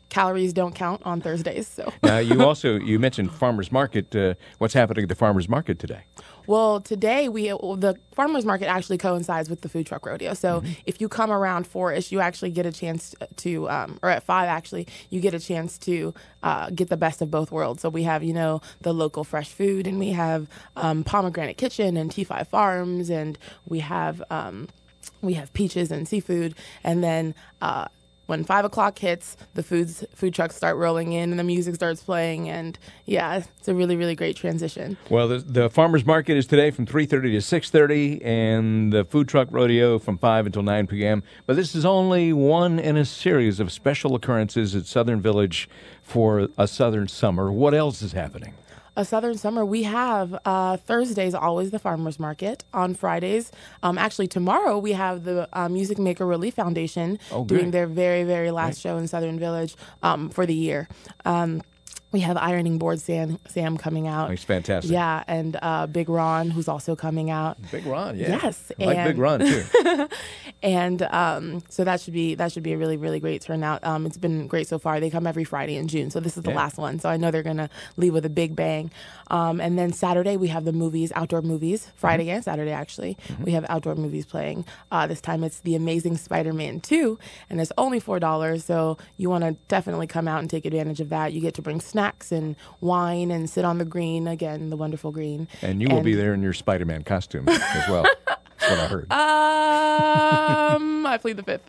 calories don't count on Thursdays. So Now, you also you mentioned farmers market. Uh, what's happening at the farmers market today? Well, today we the farmers market actually coincides with the food truck rodeo. So mm-hmm. if you come around four-ish, you actually get a chance to, um, or at five actually, you get a chance to uh, get the best of both worlds. So we have, you know, the local fresh food, and we have um, Pomegranate Kitchen and T five Farms, and we have um, we have peaches and seafood, and then. Uh, When five o'clock hits, the foods food trucks start rolling in, and the music starts playing, and yeah, it's a really, really great transition. Well, the, the farmers market is today from three thirty to six thirty, and the food truck rodeo from five until nine p.m. But this is only one in a series of special occurrences at Southern Village for a Southern summer. What else is happening? A Southern summer, we have uh, Thursdays, always the farmers market. On Fridays, um, actually tomorrow, we have the uh, Music Maker Relief Foundation oh, doing their very, very last Great. show in Southern Village um, for the year. Um, we have Ironing Board Sam, Sam coming out. He's fantastic. Yeah, and uh, Big Ron, who's also coming out. Big Ron, yeah. Yes. I like and, Big Ron, too. and um, so that should be that should be a really, really great turnout. Um, it's been great so far. They come every Friday in June, so this is the Yeah. last one. So I know they're going to leave with a big bang. Um, and then Saturday, we have the movies, outdoor movies. Friday mm-hmm. and Saturday, actually. Mm-hmm. We have outdoor movies playing. Uh, this time it's The Amazing Spider-Man two, and it's only four dollars, so you want to definitely come out and take advantage of that. You get to bring snacks and wine and sit on the green, again, the wonderful green. And you will be there in your Spider-Man costume as well. That's what I heard. Um, I plead the fifth.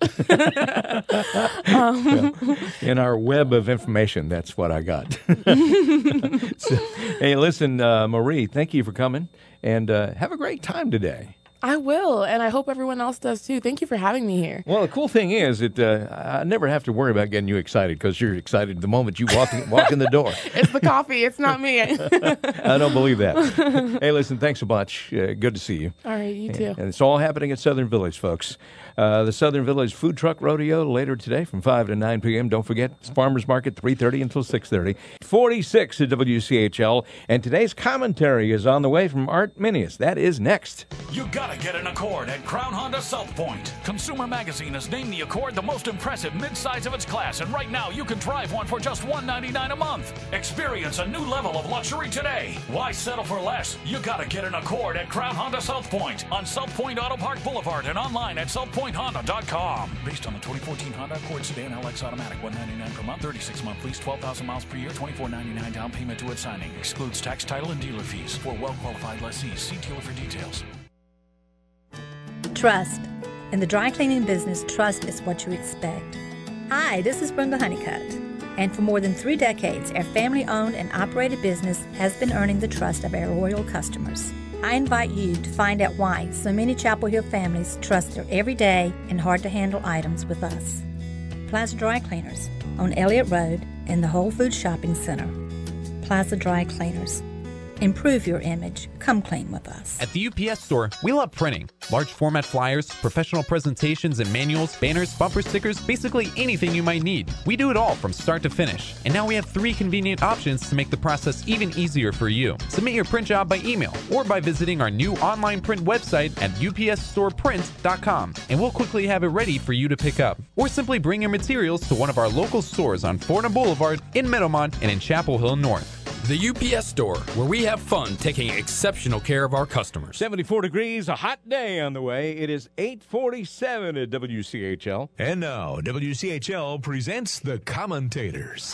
um, well, in our web of information, that's what I got. So, hey, listen, uh, Marie, thank you for coming, and uh, have a great time today. I will, and I hope everyone else does too. Thank you for having me here. Well, the cool thing is that uh, I never have to worry about getting you excited because you're excited the moment you walk in, walk in the door. It's the coffee. It's not me. I don't believe that. Hey, listen, thanks a bunch. Uh, good to see you. All right, you too. And, and it's all happening at Southern Village, folks. Uh, the Southern Village Food Truck Rodeo later today from five to nine p.m. Don't forget, it's Farmers Market, three thirty until six thirty. forty-six at W C H L. And today's commentary is on the way from Art Minius. That is next. You gotta get an Accord at Crown Honda South Point. Consumer Magazine has named the Accord the most impressive midsize of its class, and right now you can drive one for just one hundred ninety-nine dollars a month. Experience a new level of luxury today. Why settle for less? You gotta get an Accord at Crown Honda South Point on South Point Auto Park Boulevard and online at south point honda dot com. Based on the twenty fourteen Honda Accord Sedan L X Automatic, one hundred ninety-nine dollars per month, thirty-six month lease, twelve thousand miles per year, twenty-four ninety-nine down payment to its signing. Excludes tax, title, and dealer fees. For well-qualified lessees, see dealer for details. Trust. In the dry cleaning business, trust is what you expect. Hi, this is Brenda Honeycutt. And for more than three decades, our family-owned and operated business has been earning the trust of our loyal customers. I invite you to find out why so many Chapel Hill families trust their everyday and hard-to-handle items with us. Plaza Dry Cleaners on Elliott Road in the Whole Foods Shopping Center. Plaza Dry Cleaners. Improve your image. Come clean with us. At the U P S store, we love printing. Large format flyers, professional presentations and manuals, banners, bumper stickers, basically anything you might need. We do it all from start to finish. And now we have three convenient options to make the process even easier for you. Submit your print job by email or by visiting our new online print website at U P S store print dot com, and we'll quickly have it ready for you to pick up. Or simply bring your materials to one of our local stores on Fordham Boulevard, in Meadowmont, and in Chapel Hill North. The U P S store, where we have fun taking exceptional care of our customers. seventy-four degrees, a hot day on the way. It is eight forty-seven at W C H L. And now, W C H L presents the commentators.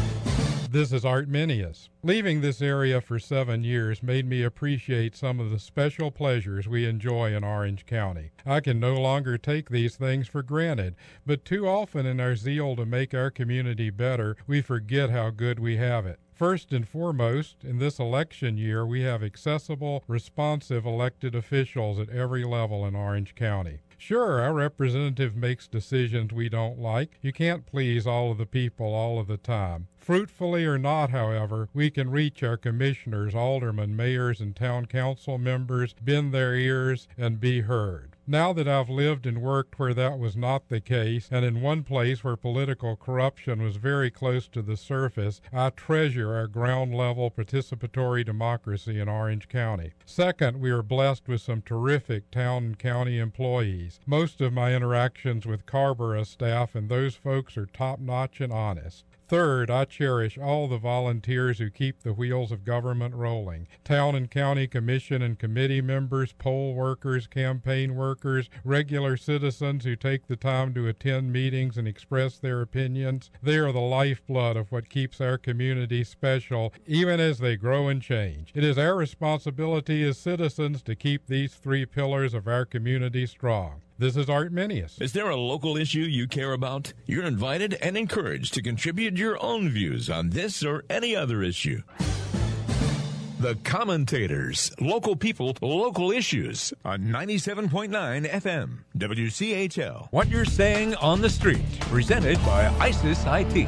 This is Art Minius. Leaving this area for seven years made me appreciate some of the special pleasures we enjoy in Orange County. I can no longer take these things for granted, but too often in our zeal to make our community better, we forget how good we have it. First and foremost, in this election year, we have accessible, responsive elected officials at every level in Orange County. Sure, our representative makes decisions we don't like. You can't please all of the people all of the time. Fruitfully or not, however, we can reach our commissioners, aldermen, mayors, and town council members, bend their ears, and be heard. Now that I've lived and worked where that was not the case, and in one place where political corruption was very close to the surface, I treasure our ground-level participatory democracy in Orange County. Second, we are blessed with some terrific town and county employees. Most of my interactions with Carrboro staff and those folks are top-notch and honest. Third, I cherish all the volunteers who keep the wheels of government rolling. Town and county commission and committee members, poll workers, campaign workers, regular citizens who take the time to attend meetings and express their opinions. They are the lifeblood of what keeps our community special, even as they grow and change. It is our responsibility as citizens to keep these three pillars of our community strong. This is Art Minius. Is there a local issue you care about? You're invited and encouraged to contribute your own views on this or any other issue. The Commentators, local people, local issues on ninety-seven point nine F M, W C H L. What You're Saying on the Street, presented by ISIS I T.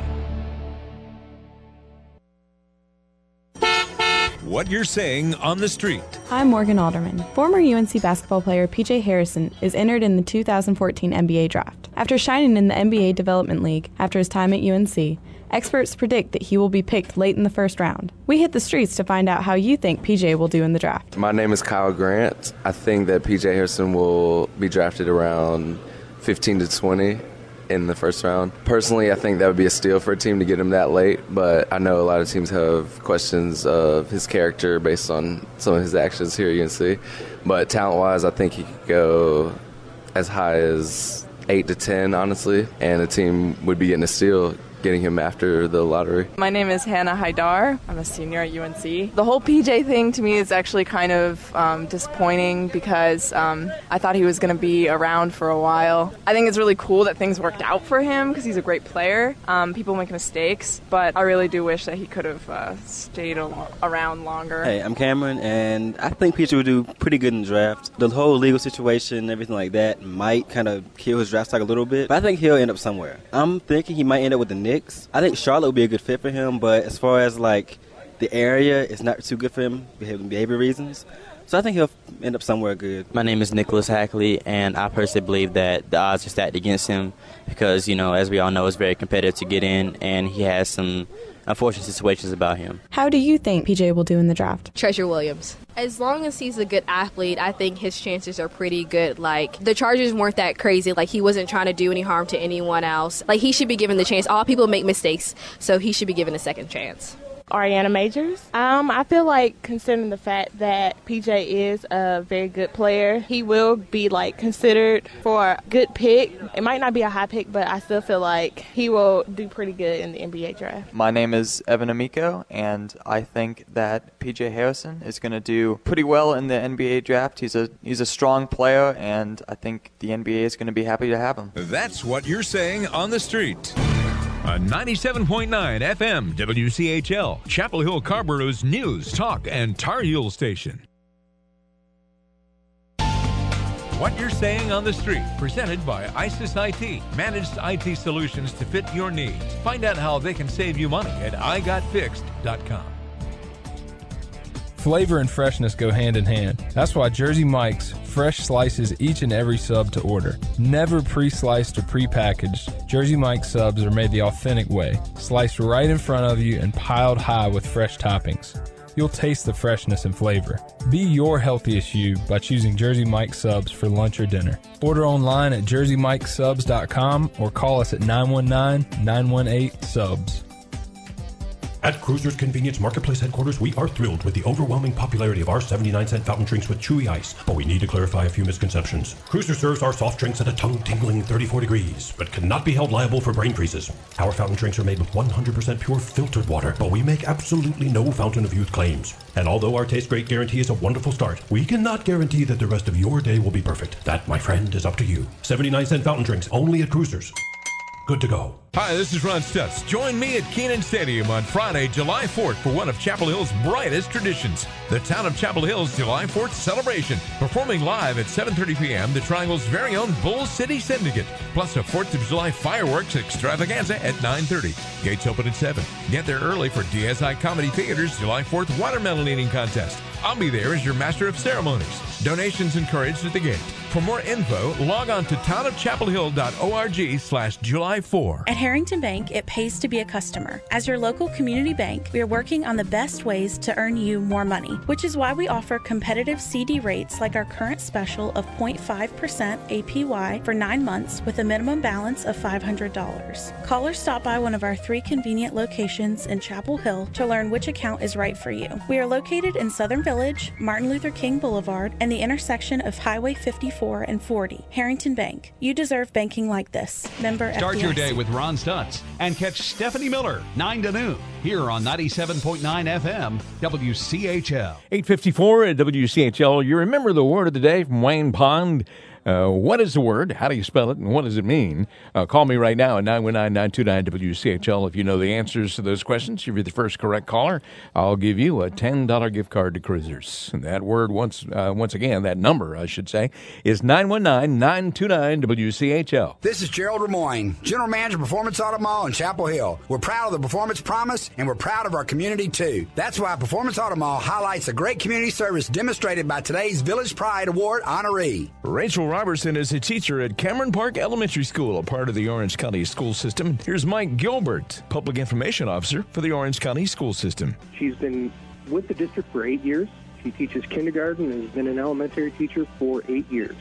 What You're Saying on the Street. I'm Morgan Alderman. Former U N C basketball player P J Harrison is entered in the two thousand fourteen N B A draft. After shining in the N B A Development League after his time at U N C, experts predict that he will be picked late in the first round. We hit the streets to find out how you think P J will do in the draft. My name is Kyle Grant. I think that P J Harrison will be drafted around fifteen to twenty in the first round. Personally, I think that would be a steal for a team to get him that late, but I know a lot of teams have questions of his character based on some of his actions here at U N C. But talent-wise, I think he could go as high as eight to ten, honestly, and a team would be getting a steal getting him after the lottery. My name is Hannah Haidar. I'm a senior at U N C. The whole P J thing to me is actually kind of um, disappointing because um, I thought he was going to be around for a while. I think it's really cool that things worked out for him because he's a great player. Um, people make mistakes, but I really do wish that he could have uh, stayed al- around longer. Hey, I'm Cameron, and I think P J will do pretty good in the draft. The whole legal situation and everything like that might kind of kill his draft stock a little bit, but I think he'll end up somewhere. I'm thinking he might end up with the Knicks. I think Charlotte would be a good fit for him, but as far as like the area, it's not too good for him for behavior reasons. So I think he'll end up somewhere good. My name is Nicholas Hackley, and I personally believe that the odds are stacked against him because, you know, as we all know, it's very competitive to get in, and he has some unfortunate situations about him. How do you think P J will do in the draft? Treasure Williams. As long as he's a good athlete, I think his chances are pretty good. Like, the charges weren't that crazy. Like, he wasn't trying to do any harm to anyone else. Like, he should be given the chance. All people make mistakes, so he should be given a second chance. Ariana Majors. Um, I feel like, considering the fact that P J is a very good player, he will be like considered for a good pick. It might not be a high pick, but I still feel like he will do pretty good in the N B A draft. My name is Evan Amico, and I think that P J Harrison is going to do pretty well in the N B A draft. He's a he's a strong player, and I think the N B A is going to be happy to have him. That's What You're Saying on the Street. On ninety-seven point nine F M, W C H L, Chapel Hill Carborough's news, talk, and Tar Heel station. What You're Saying on the Street, presented by ISIS I T, managed I T solutions to fit your needs. Find out how they can save you money at i got fixed dot com. Flavor and freshness go hand in hand. That's why Jersey Mike's fresh slices each and every sub to order. Never pre-sliced or pre-packaged, Jersey Mike's subs are made the authentic way, sliced right in front of you and piled high with fresh toppings. You'll taste the freshness and flavor. Be your healthiest you by choosing Jersey Mike's subs for lunch or dinner. Order online at jersey mike subs dot com or call us at nine one nine, nine one eight, subs. At Cruiser's Convenience Marketplace headquarters, we are thrilled with the overwhelming popularity of our seventy-nine cent fountain drinks with chewy ice, but we need to clarify a few misconceptions. Cruiser serves our soft drinks at a tongue-tingling thirty-four degrees, but cannot be held liable for brain freezes. Our fountain drinks are made with one hundred percent pure filtered water, but we make absolutely no Fountain of Youth claims. And although our Taste Great guarantee is a wonderful start, we cannot guarantee that the rest of your day will be perfect. That, my friend, is up to you. seventy-nine cent fountain drinks only at Cruiser's. Good to go. Hi, this is Ron Stutz. Join me at Kenan Stadium on Friday, July fourth for one of Chapel Hill's brightest traditions, the Town of Chapel Hill's July fourth celebration. Performing live at seven thirty p.m., the Triangle's very own Bull City Syndicate, plus a fourth of July fireworks extravaganza at nine thirty. Gates open at seven. Get there early for D S I Comedy Theater's July fourth watermelon eating contest. I'll be there as your master of ceremonies. Donations encouraged at the gate. For more info, log on to town of chapel hill dot org slash July four. At Harrington Bank, it pays to be a customer. As your local community bank, we are working on the best ways to earn you more money, which is why we offer competitive C D rates like our current special of zero point five percent A P Y for nine months with a minimum balance of five hundred dollars. Call or stop by one of our three convenient locations in Chapel Hill to learn which account is right for you. We are located in Southern Village, Martin Luther King Boulevard, and the intersection of Highway fifty-four and forty. Harrington Bank. You deserve banking like this. Member Start F D I C. your day with Ron Stutz and catch Stephanie Miller, nine to noon, here on ninety-seven point nine F M, W C H L. eight fifty-four at W C H L. You remember the word of the day from Wayne Pond? Uh, what is the word? How do you spell it? And what does it mean? Uh, call me right now at nine one nine, nine two nine, W C H L if you know the answers to those questions. If you're the first correct caller, I'll give you a ten dollars gift card to Cruisers. And that word, once uh, once again, that number, I should say, is nine one nine, nine two nine, W C H L. This is Gerald Remoyne, General Manager of Performance Auto Mall in Chapel Hill. We're proud of the Performance Promise, and we're proud of our community, too. That's why Performance Auto Mall highlights the great community service demonstrated by today's Village Pride Award honoree. Rachel Robertson is a teacher at Cameron Park Elementary School, a part of the Orange County School System. Here's Mike Gilbert, Public Information Officer for the Orange County School System. She's been with the district for eight years. She teaches kindergarten and has been an elementary teacher for eight years.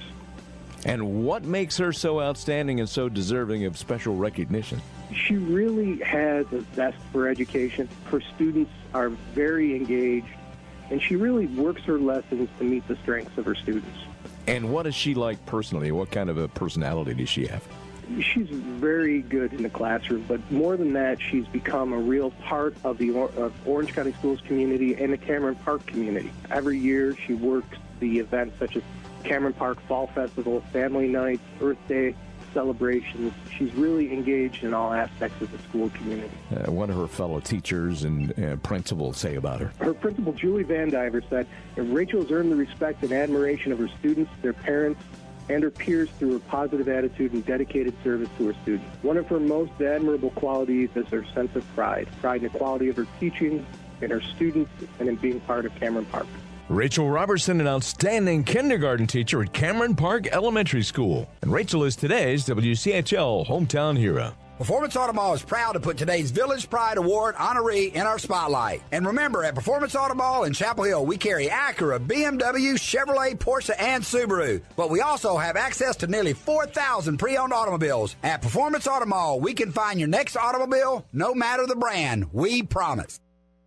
And what makes her so outstanding and so deserving of special recognition? She really has a zest for education. Her students are very engaged, and she really works her lessons to meet the strengths of her students. And what is she like personally? What kind of a personality does she have? She's very good in the classroom, but more than that, she's become a real part of the of Orange County Schools community and the Cameron Park community. Every year, she works the events such as Cameron Park Fall Festival, Family Nights, Earth Day celebrations. She's really engaged in all aspects of the school community. Uh, what do her fellow teachers and uh, principals say about her? Her principal, Julie Van Diver, said, Rachel has earned the respect and admiration of her students, their parents, and her peers through her positive attitude and dedicated service to her students. One of her most admirable qualities is her sense of pride, pride in the quality of her teaching, in her students, and in being part of Cameron Park. Rachel Robertson, an outstanding kindergarten teacher at Cameron Park Elementary School. And Rachel is today's W C H L Hometown Hero. Performance Auto Mall is proud to put today's Village Pride Award honoree in our spotlight. And remember, at Performance Auto Mall in Chapel Hill, we carry Acura, B M W, Chevrolet, Porsche, and Subaru. But we also have access to nearly four thousand pre-owned automobiles. At Performance Auto Mall, we can find your next automobile, no matter the brand. We promise.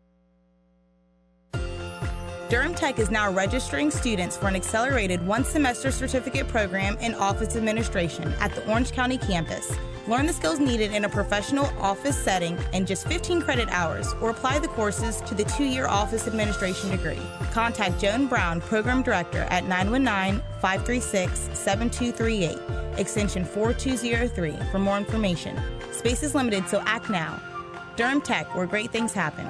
Durham Tech is now registering students for an accelerated one-semester certificate program in office administration at the Orange County campus. Learn the skills needed in a professional office setting in just fifteen credit hours, or apply the courses to the two-year office administration degree. Contact Joan Brown, Program Director, at nine one nine, five three six, seven two three eight, extension four two zero three for more information. Space is limited, so act now. Durham Tech, where great things happen.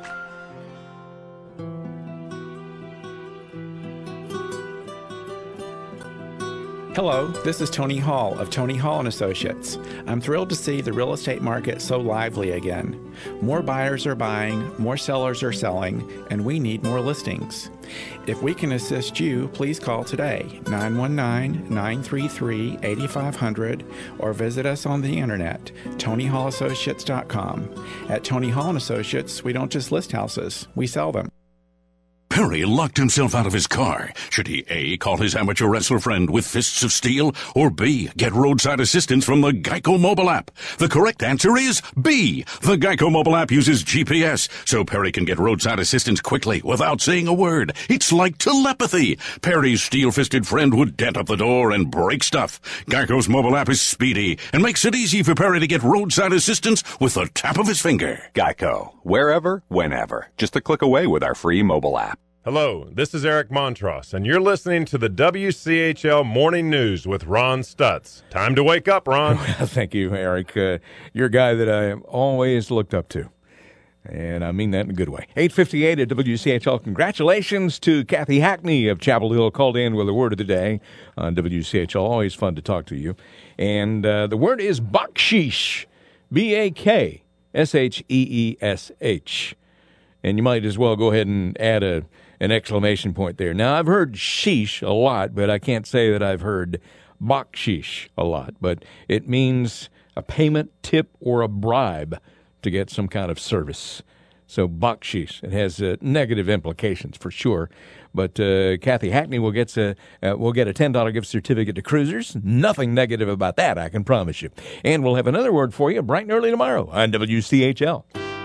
Hello, this is Tony Hall of Tony Hall and Associates. I'm thrilled to see the real estate market so lively again. More buyers are buying, more sellers are selling, and we need more listings. If we can assist you, please call today, nine one nine, nine three three, eight five zero zero, or visit us on the internet, tony hall associates dot com. At Tony Hall and Associates, we don't just list houses, we sell them. Perry locked himself out of his car. Should he A, call his amateur wrestler friend with fists of steel, or B, get roadside assistance from the Geico mobile app? The correct answer is B. The Geico mobile app uses G P S, so Perry can get roadside assistance quickly without saying a word. It's like telepathy. Perry's steel-fisted friend would dent up the door and break stuff. Geico's mobile app is speedy and makes it easy for Perry to get roadside assistance with the tap of his finger. Geico. Wherever, whenever. Just a click away with our free mobile app. Hello, this is Eric Montross, and you're listening to the W C H L Morning News with Ron Stutz. Time to wake up, Ron. Well, thank you, Eric. Uh, you're a guy that I have always looked up to, and I mean that in a good way. eight fifty-eight at W C H L. Congratulations to Kathy Hackney of Chapel Hill, called in with the word of the day on W C H L. Always fun to talk to you. And uh, the word is baksheesh, B A K S H E E S H. And you might as well go ahead and add a an exclamation point there. Now, I've heard sheesh a lot, but I can't say that I've heard baksheesh a lot. But it means a payment, tip, or a bribe to get some kind of service. So baksheesh, it has uh, negative implications for sure. But uh, Kathy Hackney will get a, uh, will get a ten dollars gift certificate to Cruisers. Nothing negative about that, I can promise you. And we'll have another word for you bright and early tomorrow on W C H L.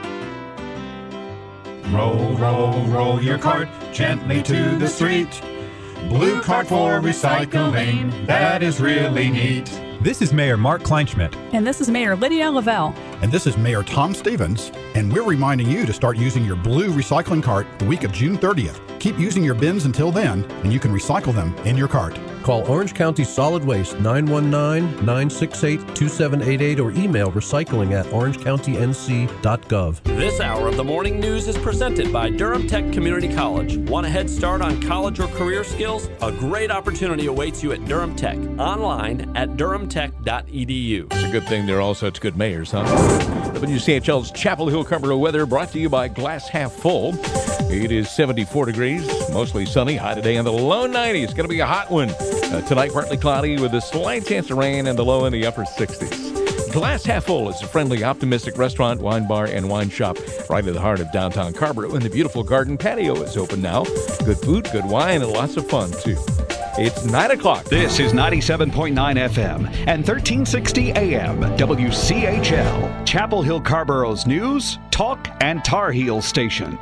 Roll, roll, roll your cart gently to the street. Blue cart for recycling, that is really neat. This is Mayor Mark Kleinschmidt. And this is Mayor Lydia Lavelle. And this is Mayor Tom Stevens. And we're reminding you to start using your blue recycling cart the week of June thirtieth. Keep using your bins until then, and you can recycle them in your cart. Call Orange County Solid Waste nine one nine, nine six eight, two seven eight eight or email recycling at orange county n c dot gov. This hour of the morning news is presented by Durham Tech Community College. Want a head start on college or career skills? A great opportunity awaits you at Durham Tech. Online at durham tech dot e d u. It's a good thing they're all such good mayors, huh? W C H L's Chapel Hill Carpenter weather brought to you by Glass Half Full. It is seventy-four degrees, mostly sunny, high today in the low nineties. Going to be a hot one. Uh, tonight, partly cloudy with a slight chance of rain and the low in the upper sixties. Glass Half Full is a friendly, optimistic restaurant, wine bar, and wine shop right in the heart of downtown Carrboro. And the beautiful garden patio is open now. Good food, good wine, and lots of fun, too. It's nine o'clock. This is ninety-seven point nine F M and thirteen sixty A M W C H L, Chapel Hill Carrboro's news, talk, and Tar Heel station.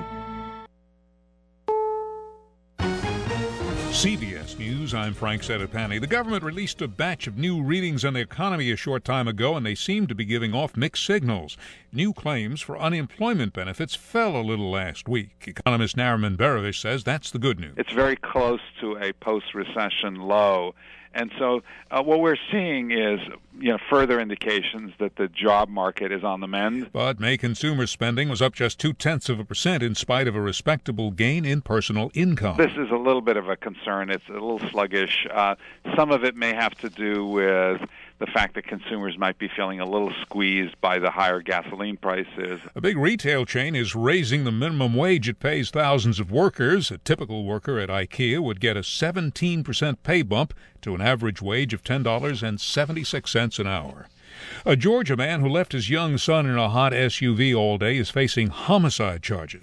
C B S News, I'm Frank Sedapani. The government released a batch of new readings on the economy a short time ago, and they seem to be giving off mixed signals. New claims for unemployment benefits fell a little last week. Economist Nariman Berovich says that's the good news. It's very close to a post-recession low. And so uh, what we're seeing is, you know, further indications that the job market is on the mend. But May consumer spending was up just two-tenths of a percent in spite of a respectable gain in personal income. This is a little bit of a concern. It's a little sluggish. Uh, some of it may have to do with the fact that consumers might be feeling a little squeezed by the higher gasoline prices. A big retail chain is raising the minimum wage it pays thousands of workers. A typical worker at IKEA would get a seventeen percent pay bump to an average wage of ten dollars and seventy-six cents an hour. A Georgia man who left his young son in a hot S U V all day is facing homicide charges.